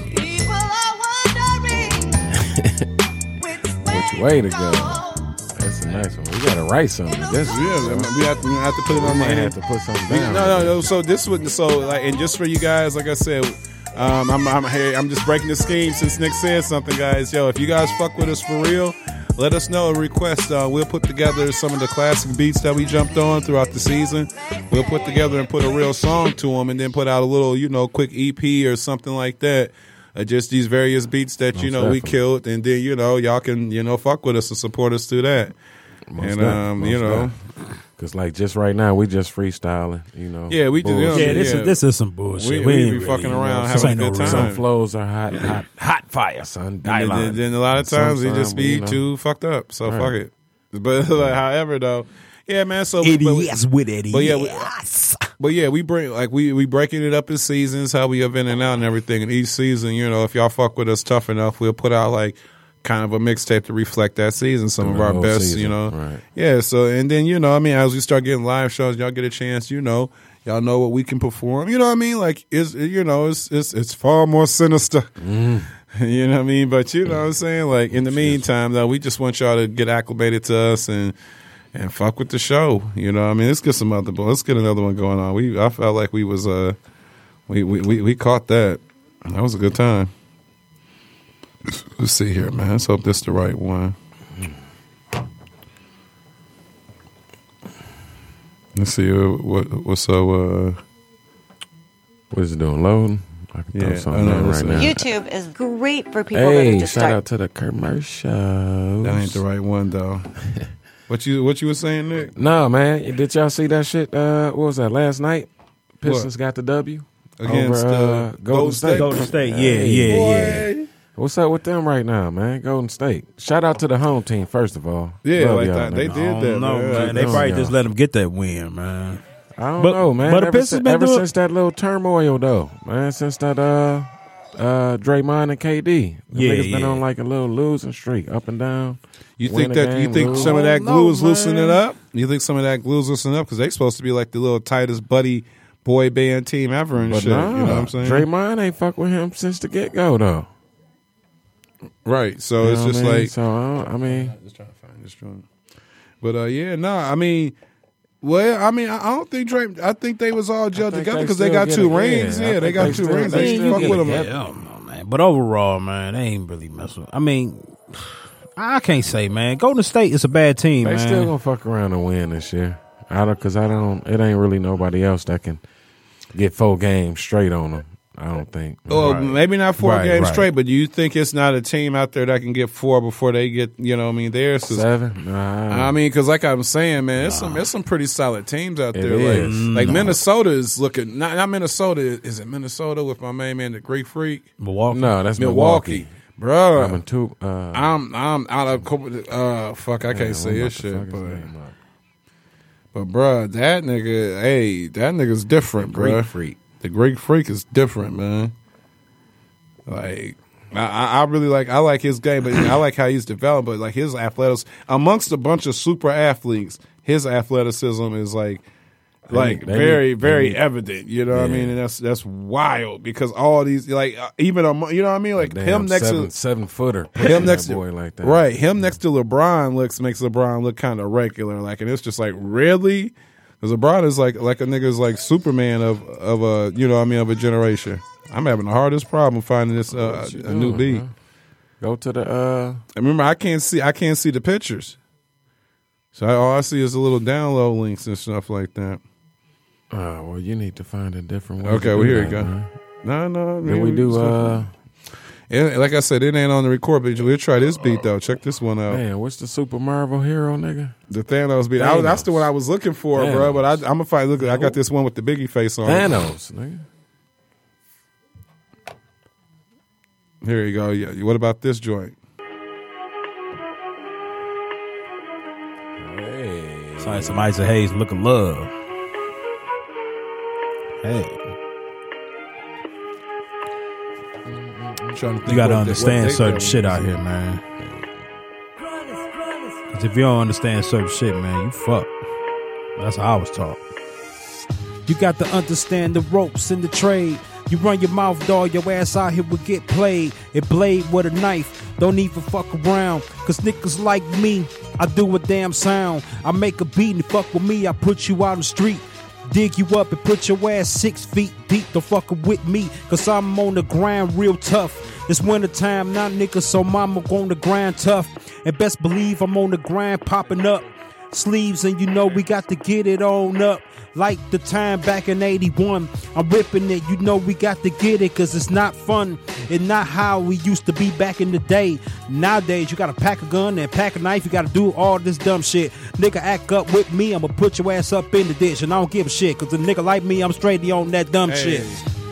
Which way to go? That's a nice one. We gotta write something. That's Yeah, we have to, we have to put it on I my might head. have to put something We- down. No, no, no. So this would so like, and just for you guys, like I said, um, I'm I'm hey, I'm just breaking the scheme since Nick said something, guys. Yo, if you guys fuck with us for real, let us know. A request. Uh, we'll put together some of the classic beats that we jumped on throughout the season. We'll put together and put a real song to them, and then put out a little, you know, quick E P or something like that. Uh, just these various beats that you Most know we definitely. killed, and then you know y'all can you know fuck with us and support us through that. Most and def- um, most you know. def. Cause like just right now we just freestyling, you know. Yeah, we just- you know, Bullshit. Yeah, this Yeah. is this is some bullshit. We- We, we ain't be really, fucking you know, around, this having ain't a no good real- time. Some flows are hot, hot, hot fire, son. And then, Nylon. then a lot of times we just be you know. too fucked up. So Right. fuck it. But like, however though, yeah, man. So but, Idiots with it. but yeah, we- Yes. but yeah, we bring like we we breaking it up in seasons, how we have in and out and everything. And each season, you know, if y'all fuck with us tough enough, we'll put out like kind of a mixtape to reflect that season. Some The of our whole best, season, you know. right. Yeah. So and then you know, I mean, as we start getting live shows, y'all get a chance, you know. Y'all know what we can perform. You know what I mean? Like it's you know, it's it's it's far more sinister. Mm. You know what I mean? But you know what I'm saying? Like in the meantime though, we just want y'all to get acclimated to us and and fuck with the show. You know what I mean? Let's get some other let's get another one going on. We I felt like we was uh we we we, we caught that. That was a good time. Let's see here, man. Let's hope this the right one. Let's see uh, what what's so uh What is it doing? Loading? I can throw Yeah, something I know, down right listen. now. YouTube is great for people that Hey, are just shout start. out to the commercials. that ain't the right one though. What you what you were saying, Nick? No, man. Did y'all see that shit? Uh, what was that, last night? Pistons got the W. Against, over, uh, uh, Golden State. Golden State. Yeah, yeah, yeah. What's up with them right now, man? Golden State. Shout out to the home team, first of all. Yeah, Love like y'all, that. They nigga. did I that, don't know, man. man. They Love probably y'all. just let them get that win, man. I don't But- know, man. but the ever Pistons since, been ever doing- since that little turmoil, though, man. Since that uh, uh, Draymond and K D, the Yeah, niggas been yeah. on like a little losing streak, up and down. You Win think a that you game, think lose. some of that I don't glue know, is loosening man. up? You think some of that glue is loosening up because they supposed to be like the little tightest buddy boy band team ever and But shit. nah, you know what I'm saying? Draymond ain't fuck with him since the get go, though. Right. So You it's know what just I mean? like so I, don't- I mean, just trying to find this joint. But uh, yeah, no, I mean. Well, I mean, I I don't think Drake. I think they was all gelled think together they because they still got get two it, rings. yeah. Yeah, I they think got they two still- rings. they They still fuck get with it them. together. I don't know, man. But overall, man, they ain't really messing. I mean, I can't say, man. Golden State is a bad team, they man. still gonna fuck around and win this year. I don't, cause I don't. It ain't really nobody else that can get four games straight on them. I don't think. Well, maybe not four Right, games right. straight, but do you think it's not a team out there that can get four before they get, you know, what I mean, theirs? is- Seven. Nah. I mean, because like I'm saying, man, it's some it's some pretty solid teams out It there. is. Like, like Minnesota is looking not not Minnesota. Is it Minnesota with my main man, the Greek Freak? Milwaukee. no, that's Milwaukee, Milwaukee. bro. I'm in two. Uh, I'm I'm out of uh fuck. I man, can't say I'm this about to shit, fuck his but name up. but bro, that nigga, hey, that nigga's different, bro. Greek Freak. The Greek Freak is different, man. Like I, I I really like I like his game, but I like how he's developed. But like his athletics amongst a bunch of super athletes, his athleticism is like like they very need- they very need- evident. You know what I Yeah. mean? And that's that's wild because all these like uh, even among, you know what I mean? Like Damn, him next seven, to seven footer. him next that to boy like that. right him next to LeBron looks makes LeBron look kind of regular. Like and it's just like really. Because LeBron is like like a nigga's like Superman of of a you know what I mean of a generation. I'm having the hardest problem finding this uh, What you a new doing, beat. man? Go to the. uh I remember I can't see I can't see the pictures, so I, all I see is a little download links and stuff like that. Oh well, you need to find a different way. Okay, to well do here that, you go. man. No, no, Then we do. uh Yeah, like I said, it ain't on the record, but we'll try this beat though. Check this one out. Man, what's the Super Marvel hero, nigga? The Thanos beat. I was, that's the one I was looking for, Thanos. bro. But I, I'm gonna find. Look, I got this one with the Biggie face on. it. Thanos, nigga. Here you go. Yeah. What about this joint? Hey. It's like some Isaac Hayes, Look of Love. Hey. trying to think. You gotta what understand they, what certain they shit out here, man. Cause if you don't understand certain shit, man, you fuck. That's how I was taught. You got to understand the ropes in the trade. You run your mouth, dog, your ass out here will get played. It blade with a knife, don't even fuck around. Cause niggas like me, I do a damn sound. I make a beat and you fuck with me, I put you out on the street. Dig you up and put your ass six feet deep. Don't fuck with me, cause I'm on the grind real tough. It's winter time now, nigga, so mama on the grind tough. And best believe I'm on the grind popping up sleeves, and you know we got to get it on up. Like the time back in eighty-one, I'm ripping it, you know we got to get it, cause it's not fun. It's not how we used to be back in the day. Nowadays you gotta pack a gun and pack a knife, you gotta do all this dumb shit. Nigga act up with me, I'ma put your ass up in the ditch, and I don't give a shit, cause a nigga like me, I'm straight on that dumb hey, shit.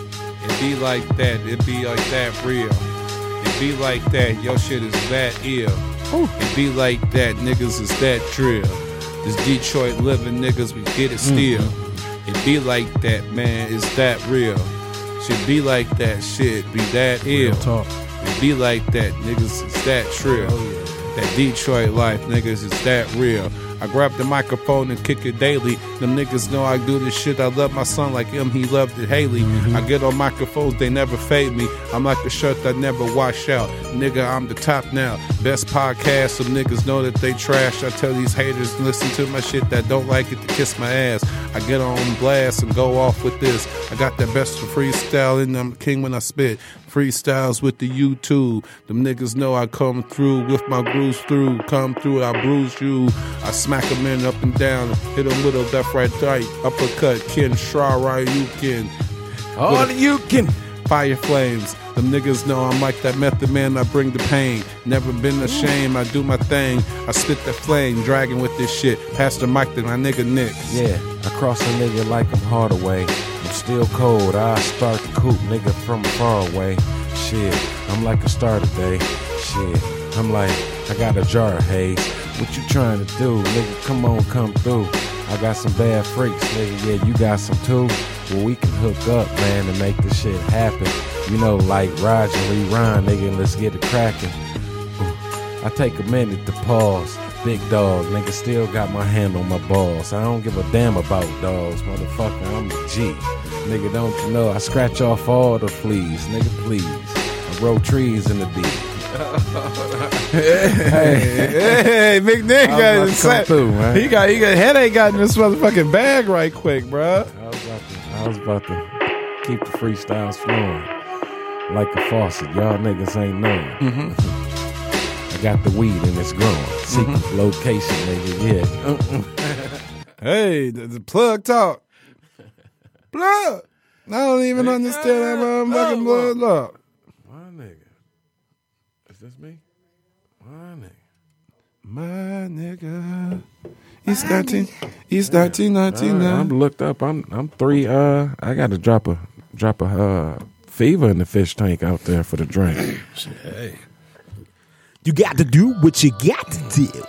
It be like that, it be like that real. It be like that, your shit is that ill. Ooh. It be like that, niggas is that drill. This Detroit living niggas, we get it still. Mm-hmm. It be like that, man, it's that real. Shit be like that, shit be that ill. Talk. It be like that, niggas, it's that trill. Oh, yeah. That Detroit life, niggas, is that real. I grab the microphone and kick it daily. Them niggas know I do this shit. I love my son like him, he loved it, Haley. Mm-hmm. I get on microphones, they never fade me. I'm like a shirt that never wash out. Nigga, I'm the top now. Best podcast, some niggas know that they trash. I tell these haters, listen to my shit that don't like it to kiss my ass. I get on blast and go off with this. I got that best of freestyle in them, king when I spit. Freestyles with the YouTube. Them niggas know I come through with my grooves through. Come through, I bruise you. I smack them in up and down. Hit them with a left, right, right. Uppercut, Ken, Shra, Ryukin. All the you can. Fire flames. Them niggas know I'm like that method man, I bring the pain. Never been ashamed, I do my thing. I spit the flame, dragging with this shit. Pass the mic to my nigga Nick. Yeah, I cross a nigga like I'm Hardaway. I'm still cold, I start the coop, nigga from far away. Shit, I'm like a star today. Shit, I'm like, I got a jar of haze. What you trying to do, nigga? Come on, come through. I got some bad freaks, nigga, yeah, you got some too. Well, we can hook up, man, and make this shit happen. You know, like Roger Lee Ron, nigga, and let's get it cracking. I take a minute to pause. Big dog, nigga, still got my hand on my balls. I don't give a damn about dogs, motherfucker, I'm the G. Nigga, don't you know, I scratch off all the fleas, nigga, please. I grow trees in the deep. hey, hey, hey, Big Nick got his set. Through, man. He got, he got headache got in this motherfucking bag right quick, bro. I was about to, I was about to keep the freestyles flowing like a faucet. Y'all niggas ain't knowing. Mm-hmm. I got the weed and it's growing. Secret mm-hmm. location, nigga. Yeah. Hey, the, the plug talk. Plug. I don't even hey, understand that motherfucking plug talk. My nigga. Is this me? My nigga. My nigga. He's thirteen. He's thirteen, nineteen uh, now. I'm looked up. I'm I'm three. Uh, I got to drop a drop a uh, fever in the fish tank out there for the drink. Hey, you got to do what you got to do.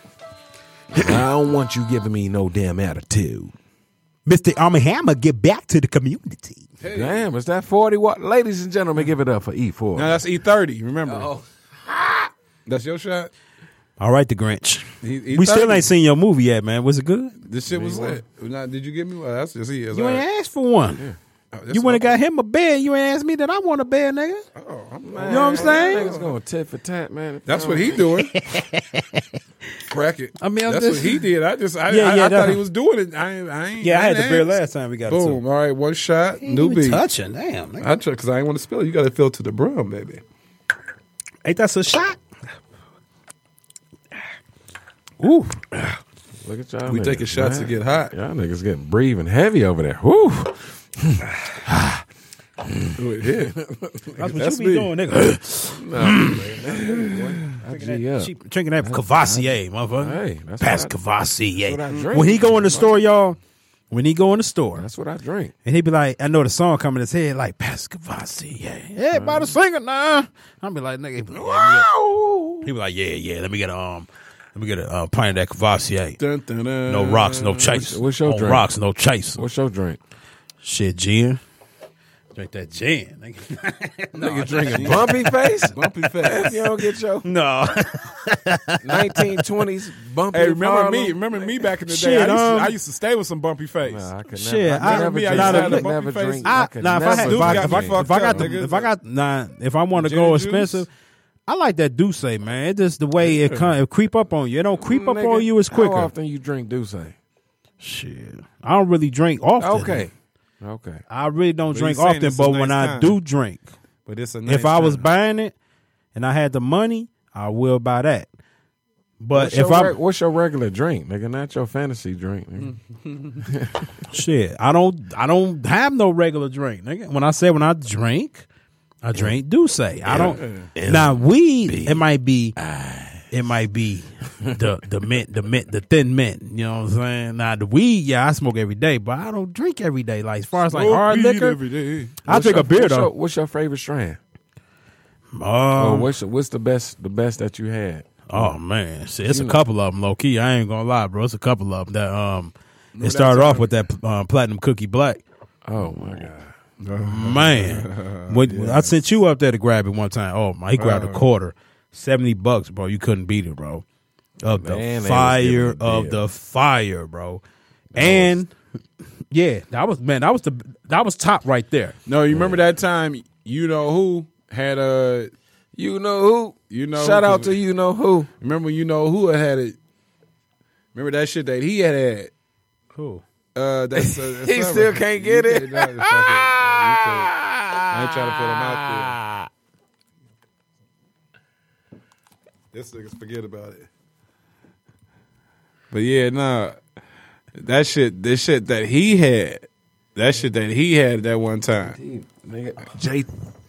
I don't want you giving me no damn attitude. Mister Army Hammer, get back to the community. Hey. Damn, is that forty watt? Ladies and gentlemen, give it up for E four. No, that's E thirty, remember. Oh. That's your shot? All right, the Grinch. E- E thirty. We still ain't seen your movie yet, man. Was it good? This shit was lit. Now, did you give me one? That's just he. You ain't right. asked for one. Yeah. Oh, you went and got him a bed. You ain't asked me that I want a bed, nigga. Oh, I'm man, you know what I'm saying? Niggas going tit for tat, man. That's what he doing. Crack it. I mean, I'm that's just, what he did. I just, I, yeah, I, yeah, I thought he was doing it. I, I ain't. Yeah, I, I had the asked. beer last time we got Boom. it. Boom. All right, one shot, new beat. Touching, damn. Nigga. I try because I ain't want to spill. You got to fill to the brim, baby. Ain't that a shot? Ooh. Look at y'all. We niggas, taking shots man. to get hot. Y'all niggas getting breathing heavy over there. Woo. Yeah. That's what That's you be me. doing, nigga. No, man. I drinking, G that, up. cheap, drinking that Cavassier, motherfucker. Hey, that's Pass what I- Cavassier. that's what I drink. When he go in the store, y'all, when he go in the store, That's what I drink. and he be like, I know the song coming in his head, like, Pass Cavassier. Everybody sing it now. I'll be like, nigga, he be like, yeah, he be like, yeah, yeah, let me get a, um, let me get a uh, pint of that Cavassier. Dun, dun, dun. No rocks, no chase. What's your On drink? rocks, no chase. What's your drink? Shit, gin. Drink that gin. Nigga, no, Nigga drinking bumpy face. Bumpy face. You don't get your no. nineteen twenties bumpy. Hey, remember Harlem? me? Remember me back in the day? Shit, I, used to, um, I used to stay with some bumpy face. Nah, I could Shit, never. I- I, never me, I drink. used to I have could the never bumpy face. drink. I, I could nah, if I had, never if I, got if me I, if I fucked got, up, the, nigga. if I got, nah, if I want to Gin go and juice? expensive, I like that Douce, man. It just the way it come, it creep up on you. It don't creep up Nigga, on you as quicker. How often you drink Douce? Shit, I don't really drink often. Okay. Okay. I really don't But drink he's saying often, it's a but nice when I time. do drink, But it's a nice if I was time. buying it and I had the money, I will buy that. But What's, if your, I reg- what's your regular drink, nigga? Not your fantasy drink. Nigga. shit, I don't, I don't have no regular drink, nigga. When I say when I drink, I drink Douce. I don't. Now weed, it might be, it might be the the mint, the mint, the thin mint. You know what I'm saying? Now the weed, yeah, I smoke every day, but I don't drink every day. Like as far as like Smoke hard weed liquor, every day. I What's drink your- a beer what's though. Your, what's your favorite strand? Um, or what's what's the best the best that you had? Oh man, shit, it's You a know. couple of them, low key. I ain't gonna lie, bro. It's a couple of them that um. It that started off time? with that um, platinum cookie black. Oh my god. Man, when, I sent you up there to grab it one time. Oh my, he grabbed a quarter, seventy bucks, bro. You couldn't beat it, bro. Of the Man, they was fire, giving a of deal. the fire, bro. And yeah, that was man, that was the that was top right there. No, you remember that time? You know who had a? You know who? You know Shout who, out to you know who? Remember you know who had it? Remember that shit that he had had? Cool. Uh, that's, uh, that's He never- still can't get you it. can't- no, fuck it. No, you can't. I ain't trying to put him out there. This niggas forget about it. But yeah, nah, that shit, this shit that he had, that shit that he had that one time. Nigga, Jay,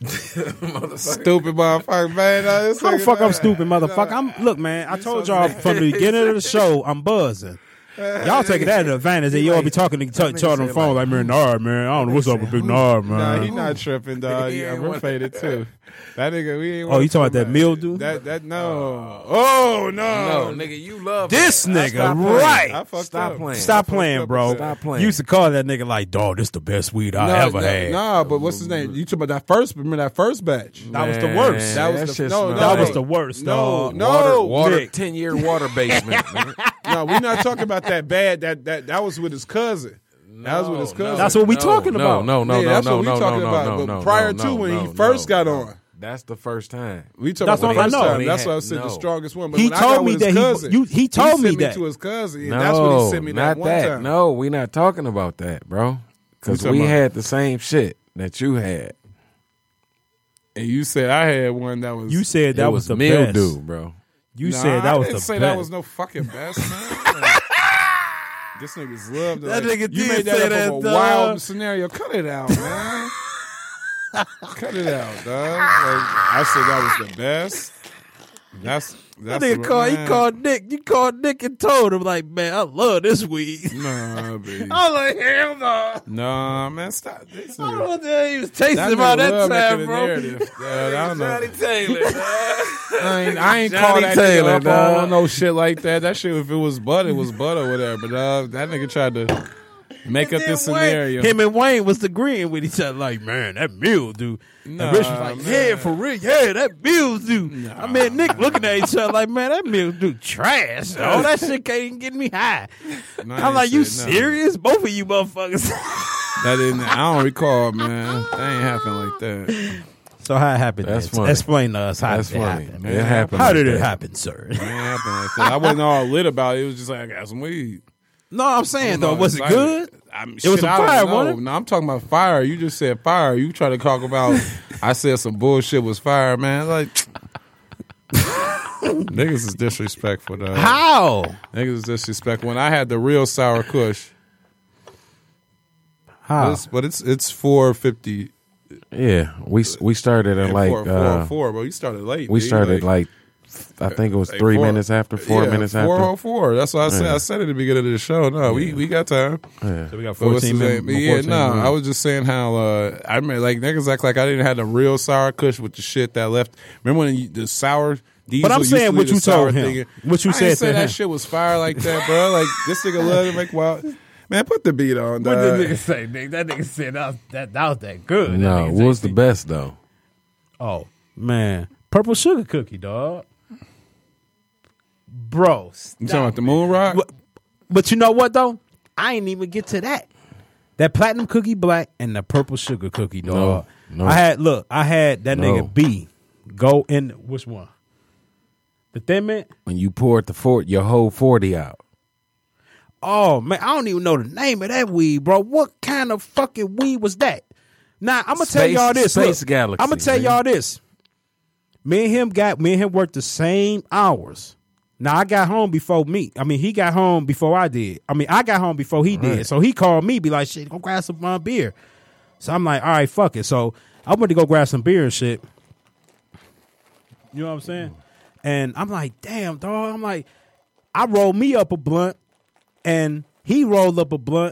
Stupid motherfucker, man. Nah, this How the nigga, fuck nah. I'm stupid, motherfucker? I'm look, man. I told y'all from the beginning of the show, I'm buzzing. Y'all taking that advantage, and y'all be talking to each other on the phone like, man, Nard, man. I don't know what's up with Big Nard, Nah, man. he not tripping, dog. He Yeah, ain't we're one- faded too. That nigga, we ain't. Oh, wanna you talking about talk that mildew? That that no. Oh no, no, nigga, you love This it. nigga, Stop playing. right? I fucked Stop up. playing. Stop I fucked playing, up bro. with that. Stop playing. You used to call that nigga like, dog, this the best weed I No, ever no, had. Nah, but what's his name? You talking about that first? Remember that first batch? That was the Man, worst. That was that the shit no, smell no, That like was no. the worst, No, dog. no, water, water, Nick. ten year water basement. nigga. No, we're not talking about that bad. That that that was with his cousin. That was with his No, cousin. That's what we no, talking no, about. No, no, Yeah, no, that's no, what we no, talking no, about. no, But no, prior no, to no, when no, he first no, got no. on. That's the first time. We talking That's about the what I first know. time. That's He why I had- said the no. strongest one. But He when I told got me with that his he- cousin, you- he told me sent that. to his cousin. And No, that's what he sent me that not one that. time. No, we not talking about that, bro. Because talking we about- had the same shit that you had. And you said I had one that was. You said that it was, was the mildew, best. bro. You Nah, said that was I didn't the say best. that was no fucking best, man. Like, this nigga's love. That like, nigga you did made that say up that, of a dog. wild scenario. Cut it out, man. Cut it out, dog. Like, I said that was the best. That's That that's nigga what- called, he man. called Nick. You called Nick and told him like, man, I love this weed. Nah, baby. I was like, hell no. Nah, man, stop this. I don't know Nigga. what the hell he was tasting That about nigga that love time, making a bro. narrative, dog. I don't know. Taylor. I ain't, I ain't Johnny call that Taylor, nigga up dog. on no shit like that. That shit, if it was butter, it was butter, whatever. But uh, that nigga tried to make up Then this Wayne- scenario. Him and Wayne was agreeing with each other, like, man, that mildew. Nah, and Rich was like, man. yeah, for real, yeah, that mildew. I mean, Nick looking at each other like, man, that mildew trash. Oh, that shit can't even get me high. No, I I'm ain't like, you said nothing. serious? Both of you motherfuckers. That didn't. I don't recall, man. That ain't happen like that. So how it happened? That's then? funny. Explain to us how That's it funny. happened. It happened. How like did it that. happen, sir? It ain't happen like that. I wasn't all lit about it. It was just like I got some weed. No, I'm saying though, I'm was it excited. good? I'm, It was shit, a I don't fire, know. wasn't it? No, I'm talking about fire. You just said fire. You try to talk about. I said some bullshit was fire, man. Like niggas is disrespectful, though. How? Niggas is disrespectful. When I had the real sour kush, How? but it's, but it's it's four fifty. Yeah, we we started at like four, four, uh, four, but you started late. we dude. started like I think it was like three four- minutes after, four yeah, minutes four after. oh four. That's what I said. Yeah. I said at the beginning of the show. No, we, we got time. Yeah. So we got But what's fourteen his minutes. name? Yeah, no, I was just saying how uh, I mean, like niggas act like I didn't have the real sour kush with the shit that left. Remember when you, the sour diesel? But I'm used to saying be what the you sour told him. thing? What you I said didn't say to that him. shit was fire like that, bro. Like this nigga love to make wild. Man, put the beat on, What dog. did nigga say, nigga? That nigga said that was that, that was that good. That No, nigga what was said- the best though? Oh man, purple sugar cookie, dog. Bro, You talking about the moon rock? But, but you know what though? I ain't even get to that. That platinum cookie black and the purple sugar cookie, dog. No, no. I had look, I had that No. nigga B go in which one? The Thin Mint? When you poured the fort, your whole forty out. Oh man, I don't even know the name of that weed, bro. What kind of fucking weed was that? Now I'm gonna tell Space- y'all this. Space Look, Galaxy, I'm gonna tell man. y'all this. Me and him got me and him worked the same hours. Now I got home before me. I mean, he got home before I did. I mean, I got home before he did. Right. So he called me, be like, "Shit, go grab some uh, beer." So I'm like, "All right, fuck it." So I went to go grab some beer and shit. You know what I'm saying? And I'm like, "Damn, dog." I'm like, I rolled me up a blunt, and he rolled up a blunt.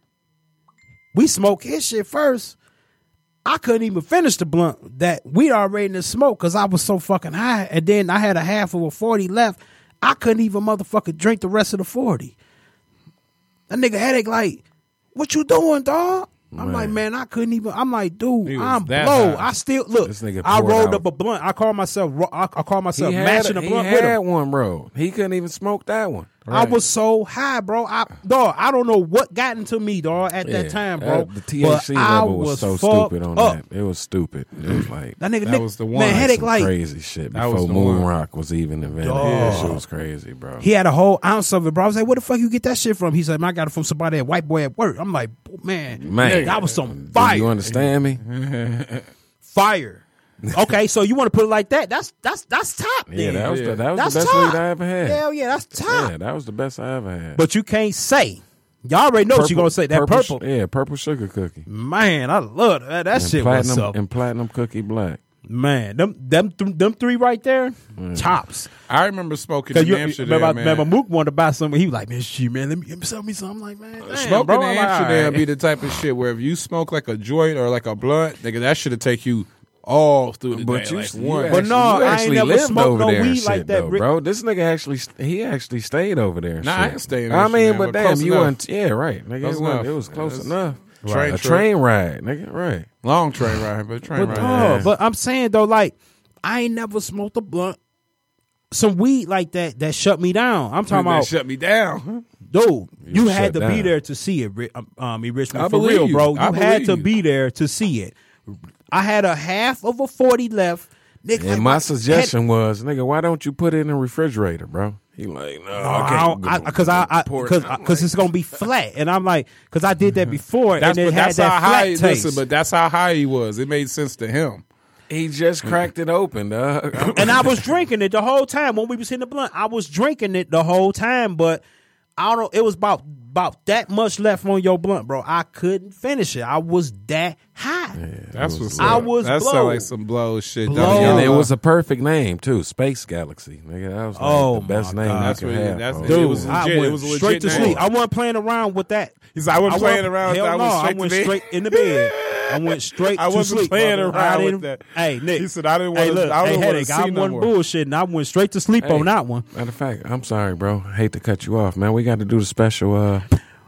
We smoked his shit first. I couldn't even finish the blunt that we'd already in the smoke because I was so fucking high. And then I had a half of a forty left. I couldn't even motherfucking drink the rest of the forty. That nigga headache like, what you doing, dog? I'm Man. like, man, I couldn't even. I'm like, dude, He was I'm that blow. high. I still look. This nigga I poured rolled out. up a blunt. I call myself. ro- I, I call myself He matching had, a he blunt with had him. one, bro. He couldn't even smoke that one. I was so high, bro. I dog, I don't know what got into me, dog, at Yeah, that time, bro. uh, the T H C but I level was, so fucked stupid on up. that. It was stupid. It was like That nigga, That Nick, was the man, one. headache some like crazy shit That before was the Moon one. Rock was even invented. Dog. That shit was crazy, bro. he had a whole ounce of it, bro. I was like, where the fuck you get that shit from? He said, man, I got it from somebody at White Boy at work. I'm like, man, Man, that was some Do fire. you understand me? Fire. Okay, so you want to put it like that? That's that's that's top. Yeah, then. that was the, that was That's the best top. weed I ever had. Hell yeah, that's top. Yeah, that was the best I ever had. But you can't say. Y'all already know what you gonna say. That purple. yeah, purple sugar cookie. Man, I love that. That And shit was platinum up. and platinum cookie black. Man, them them th- them three right there, tops. I remember smoking Cause in you Amsterdam, remember, man. remember Mook wanted to buy something. He was like, man, shit, man, let me, let me sell me something. I'm like, man, damn, Smoking bro. in I'm like, Amsterdam all be right. the type of shit where if you smoke like a joint or like a blunt, nigga, that should have take you all through the But day. you, like you one. But actually, no, you I ain't actually never lived smoked over no there and weed shit, like that, though, Rick. bro. This nigga actually, he actually stayed over there. and Nah, I shit. ain't staying in I mean, Amsterdam, but but damn, close you enough. went, yeah, right, nigga. Close It, wasn't- enough. it was close It's- enough. Train a trip. train ride, nigga, right? Long train ride, but train But, ride. dog, yeah. but I'm saying though, like, I ain't never smoked a blunt, some weed like that that shut me down. I'm talking That about, shut me down. dude, you shut had to be down. there to see it, Ri- um, um, E. Richmond. I For believe real, you. bro. You I had believe to you. be there to see it. I had a half of a forty left. Nigga, like, And my what- suggestion was, nigga, why don't you put it in the refrigerator, bro? He like, no, I I can't. don't, because I, I, pour it. because I'm because like, it's gonna be flat, and I'm like, because I did that before, That's, and it but had that's that how flat high. taste. Listen, but that's how high he was. It made sense to him. he just cracked it open, dog. And I was drinking it the whole time when we was hitting the blunt. I was drinking it the whole time, but I don't know. It was about about that much left on your blunt, bro. I couldn't finish it. I was that high. That's what's I up. was That blow. sound like some blow shit. Blow. That And was it y'all- was a perfect name too, Space Galaxy, nigga. That was like Oh, the best my name God. you That's could what it- have. that's- bro. it Dude, was I legit. went It was a legit straight to name. sleep. I wasn't playing around with that. He's like, I wasn't playing around. Hell I no, went I straight went to bed. straight in the bed. I went straight I to wasn't sleep. playing brother. around I with didn't- that. Hey, Nick. He said, I didn't Hey, want to. look, I hey, don't want to headache. see I no wasn't more. bullshitting. I went straight to sleep Hey. on that one. Matter of fact, I'm sorry, bro. Hate to cut you off, man. We got to do the special. Uh,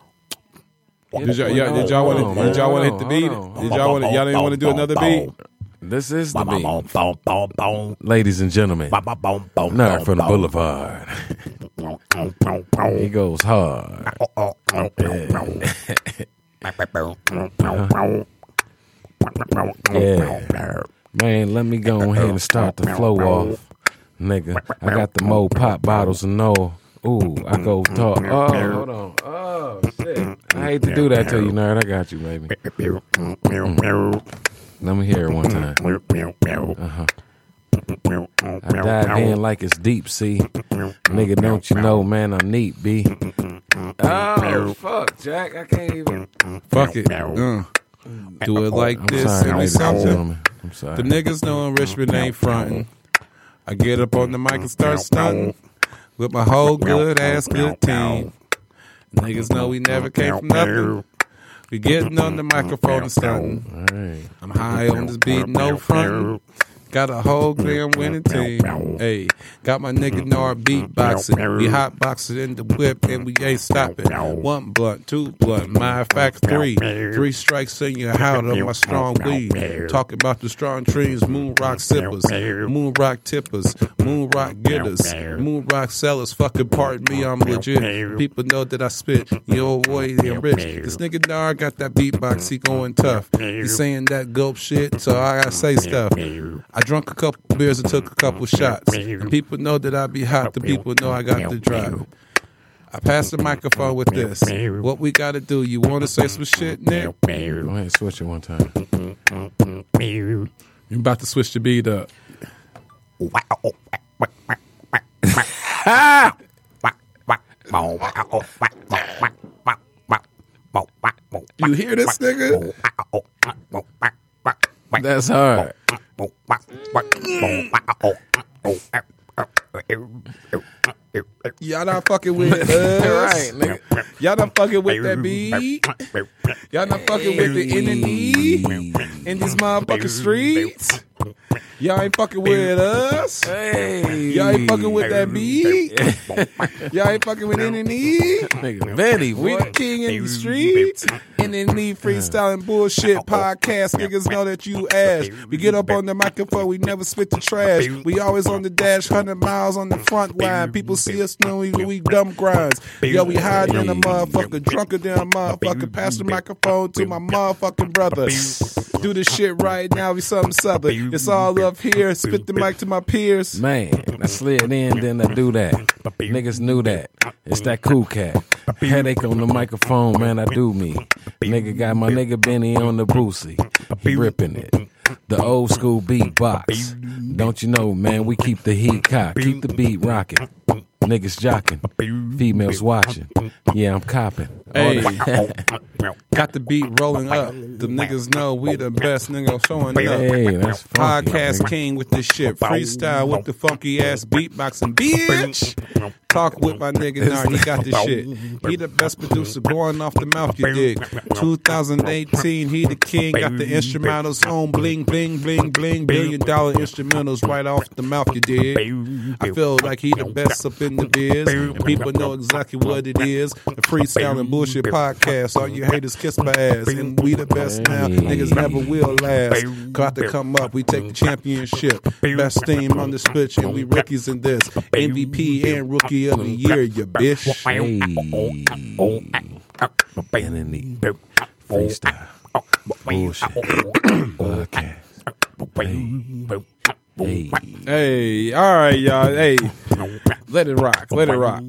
Did y'all, y'all, did y'all want to? Did y'all want to hit the beat? Did y'all want? Y'all didn't want to do another beat? This is the beat, Boom, boom, boom, boom, ladies and gentlemen. boom, boom, boom, Nerd from the boom, Boulevard. boom, boom, boom. He goes hard. Yeah. Man, let me go ahead and start the flow off. Nigga, I got the mo pop bottles and no. Ooh, I go talk. Oh, hold on. Oh, shit. I hate to do that to you, nerd. I got you, baby. Mm. Let me hear it one time. Uh-huh. I dive in like it's deep sea. Nigga, don't you know, man, I'm neat, B. Oh, fuck, Jack. I can't even. Fuck it. Uh, do it like I'm this. sorry, Send me ladies and something. gentlemen. I'm sorry. The niggas knowing Richmond ain't frontin'. I get up on the mic and start stunting with my whole good ass good team. Niggas know we never came from nothing. We getting on the microphone and stunting. All right. I'm high on this beat, no frontin'. Got a whole damn winning team. Hey, got my nigga Nar beatboxing. We hotboxing in the whip and we ain't stopping. One blunt, two blunt, matter of fact, three. Three strikes in your house of my strong weed. Talking about the strong trees, moon rock sippers, moon rock tippers, moon rock getters, moon rock sellers. Fucking pardon me, I'm legit. People know that I spit. Yo, boy, they're rich. This nigga Nar got that beatbox, he going tough. He saying that gulp shit, so I gotta say stuff. I drunk a couple beers and took a couple shots. And people know that I be hot. The people know I got the drive. I passed the microphone with this. What we gotta do? You want to say some shit, Nick? Go ahead and switch it one time. You about to switch the beat up. You hear this, nigga? That's hard. Y'all not fucking with us. Right, nigga. Y'all not fucking with that beat. Y'all not fucking with the enemy in these motherfucking streets. Y'all ain't fucking with us. Hey. Y'all ain't fucking with that beat. Y'all ain't fucking with enemy. Nigga, Benny, We boy. the king in the streets. Enemy freestyling bullshit podcast. Niggas know that you ass. We get up on the microphone. We never spit the trash. We always on the dash, hundred miles on the front line. People see us know we, we dumb grinds. Yo, we higher than a motherfucker, drunker than a motherfucker. Pass the microphone to my motherfucking brother. Do this shit right now. We something southern. It's all up here. Spit the mic to my peers. Man, I slid in, then I do that. Niggas knew that. It's that cool cat. Headache on the microphone, man, I do me. Nigga got my nigga Benny on the boosie. He ripping it. The old school beatbox. Don't you know, man, we keep the heat cocked. Keep the beat rocking. Niggas jocking. Females watching. Yeah, I'm copping. Hey, got the beat rolling up. The niggas know we the best nigga showing up. Hey, that's funky, Podcast nigga. king with this shit. Freestyle with the funky ass beatboxing. Bitch. Talk with my nigga Nar. He got this shit. He the best producer going off the mouth, you dig. twenty eighteen, he the king. Got the instrumentals on bling, bling, bling, bling. Billion dollar instrumentals right off the mouth, you dig. I feel like he the best up in the biz. And people know exactly what it is. The freestyling bullshit podcast. All you haters kiss my ass. And we the best now. Niggas never will last. Got to come up. We take the championship. Best team on the switch. And we rookies in this. M V P and rookie of the year, you bitch. Hey. Benny. Freestyle. Bullshit. Podcast. Hey. Hey. Hey, all right, y'all. Hey, let it rock. Let it rock.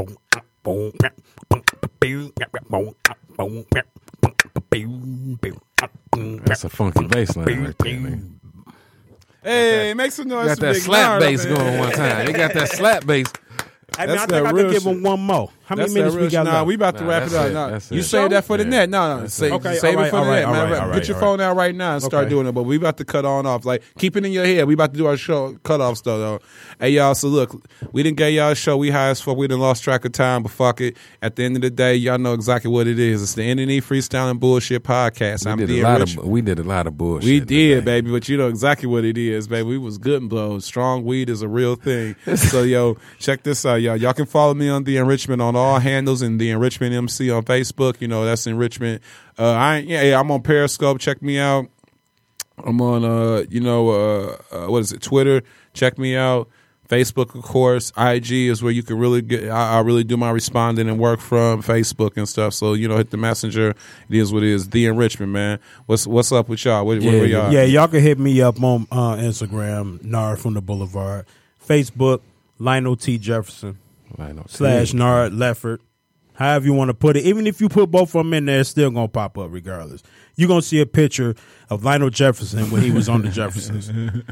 That's a funky bass line right there, man. Hey, make some noise. Got for that Big slap Nar, bass man. going one time. They got that slap bass. I mean, That's I think that I real could give shit. him one more. How many That's minutes that we real got shit. Nah, left? we about to Nah, wrap it that's up. it. Nah, That's you it. save that for the Yeah. net. No, no, That's save, it. Okay, save all it right, for all the right, net, all man. right, all right, Get your all phone out right now and start Okay. doing it. But we about to cut on off. Like, keep it in your head. We about to do our show cut off stuff though. Hey y'all, so look, we didn't get y'all a show. We high as fuck. We done lost track of time, but fuck it. At the end of the day, y'all know exactly what it is. It's the N N E Freestyling Bullshit Podcast. I'm We did, D a lot Rich. of, we did a lot of bullshit. We today. did, baby, but you know exactly what it is, baby. We was good and blown. Strong weed is a real thing. So, yo, check this out, y'all. Y'all can follow me on The Enrichment on all handles and The Enrichment M C on Facebook. You know, that's Enrichment. Uh, I ain't, yeah, yeah, I'm on Periscope. Check me out. I'm on, uh, you know, uh, uh, what is it, Twitter. Check me out. Facebook, of course. I G is where you can really get, I, I really do my responding and work from Facebook and stuff. So, you know, hit the messenger. It is what it is. The Enrichment, man. What's what's up with y'all? What, Yeah, where y'all? Yeah, y'all can hit me up on uh, Instagram, Nard from the Boulevard. Facebook, Lionel T. Jefferson Lionel T. slash Nard Leffert. However you want to put it. Even if you put both of them in there, it's still going to pop up regardless. You're going to see a picture of Lionel Jefferson when he was on the Jeffersons.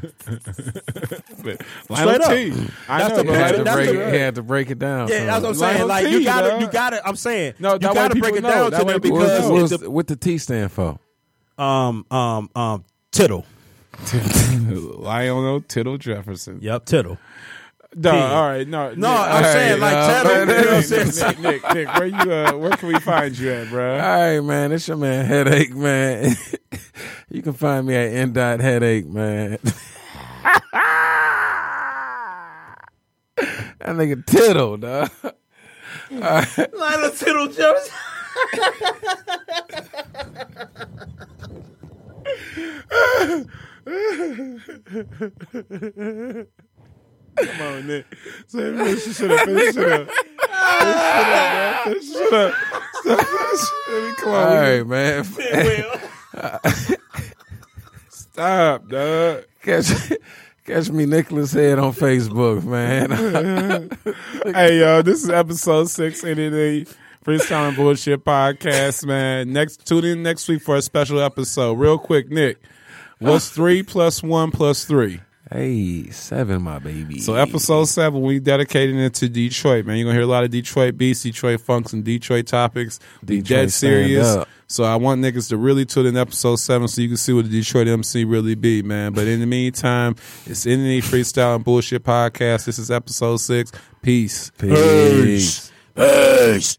Lionel Straight up. T. I That's know, the- but He had, that's to the- that's break, the- it- he had to break it down. Yeah, for that's him. what I'm saying. Lionel Like T, you got to, dog. you got to. I'm saying No, you that way got to break people it down know. That to way them people What's, because know. what's, it's the, what the T stand for? um um um Tittle. Lionel Tittle Jefferson. Yep, Tittle. No, all right, no, No, Nick, I'm all right, saying like uh, Tittle. You know what I'm Nick, saying? Nick, Nick, Nick, where you? Uh, where can we find you at, bro? All right, man. It's your man Headache, man. You can find me at N dot Headache, man. That nigga tittle, dog. Right. Lionel Tittle jumps. Come on, Nick. Say, finish this shit up. Finish it up. Finish it up, man. Finish it up. Come on. All right, man. Stop, dog. Catch, catch me, Nicholas Head on Facebook, man. Hey, yo, this is episode six of the Freestyling Bullshit Podcast, man. Next, tune in next week for a special episode. Real quick, Nick, what's three plus one plus three? Hey, seven, my baby. So episode seven, we dedicated it to Detroit, man. You're going to hear a lot of Detroit beats, Detroit funks, and Detroit topics. Be Detroit dead serious. stand up. So I want niggas to really tune in episode seven so you can see what the Detroit M C really be, man. But in the meantime, it's in the Freestyle and Bullshit Podcast. This is episode six. Peace. Peace. Peace.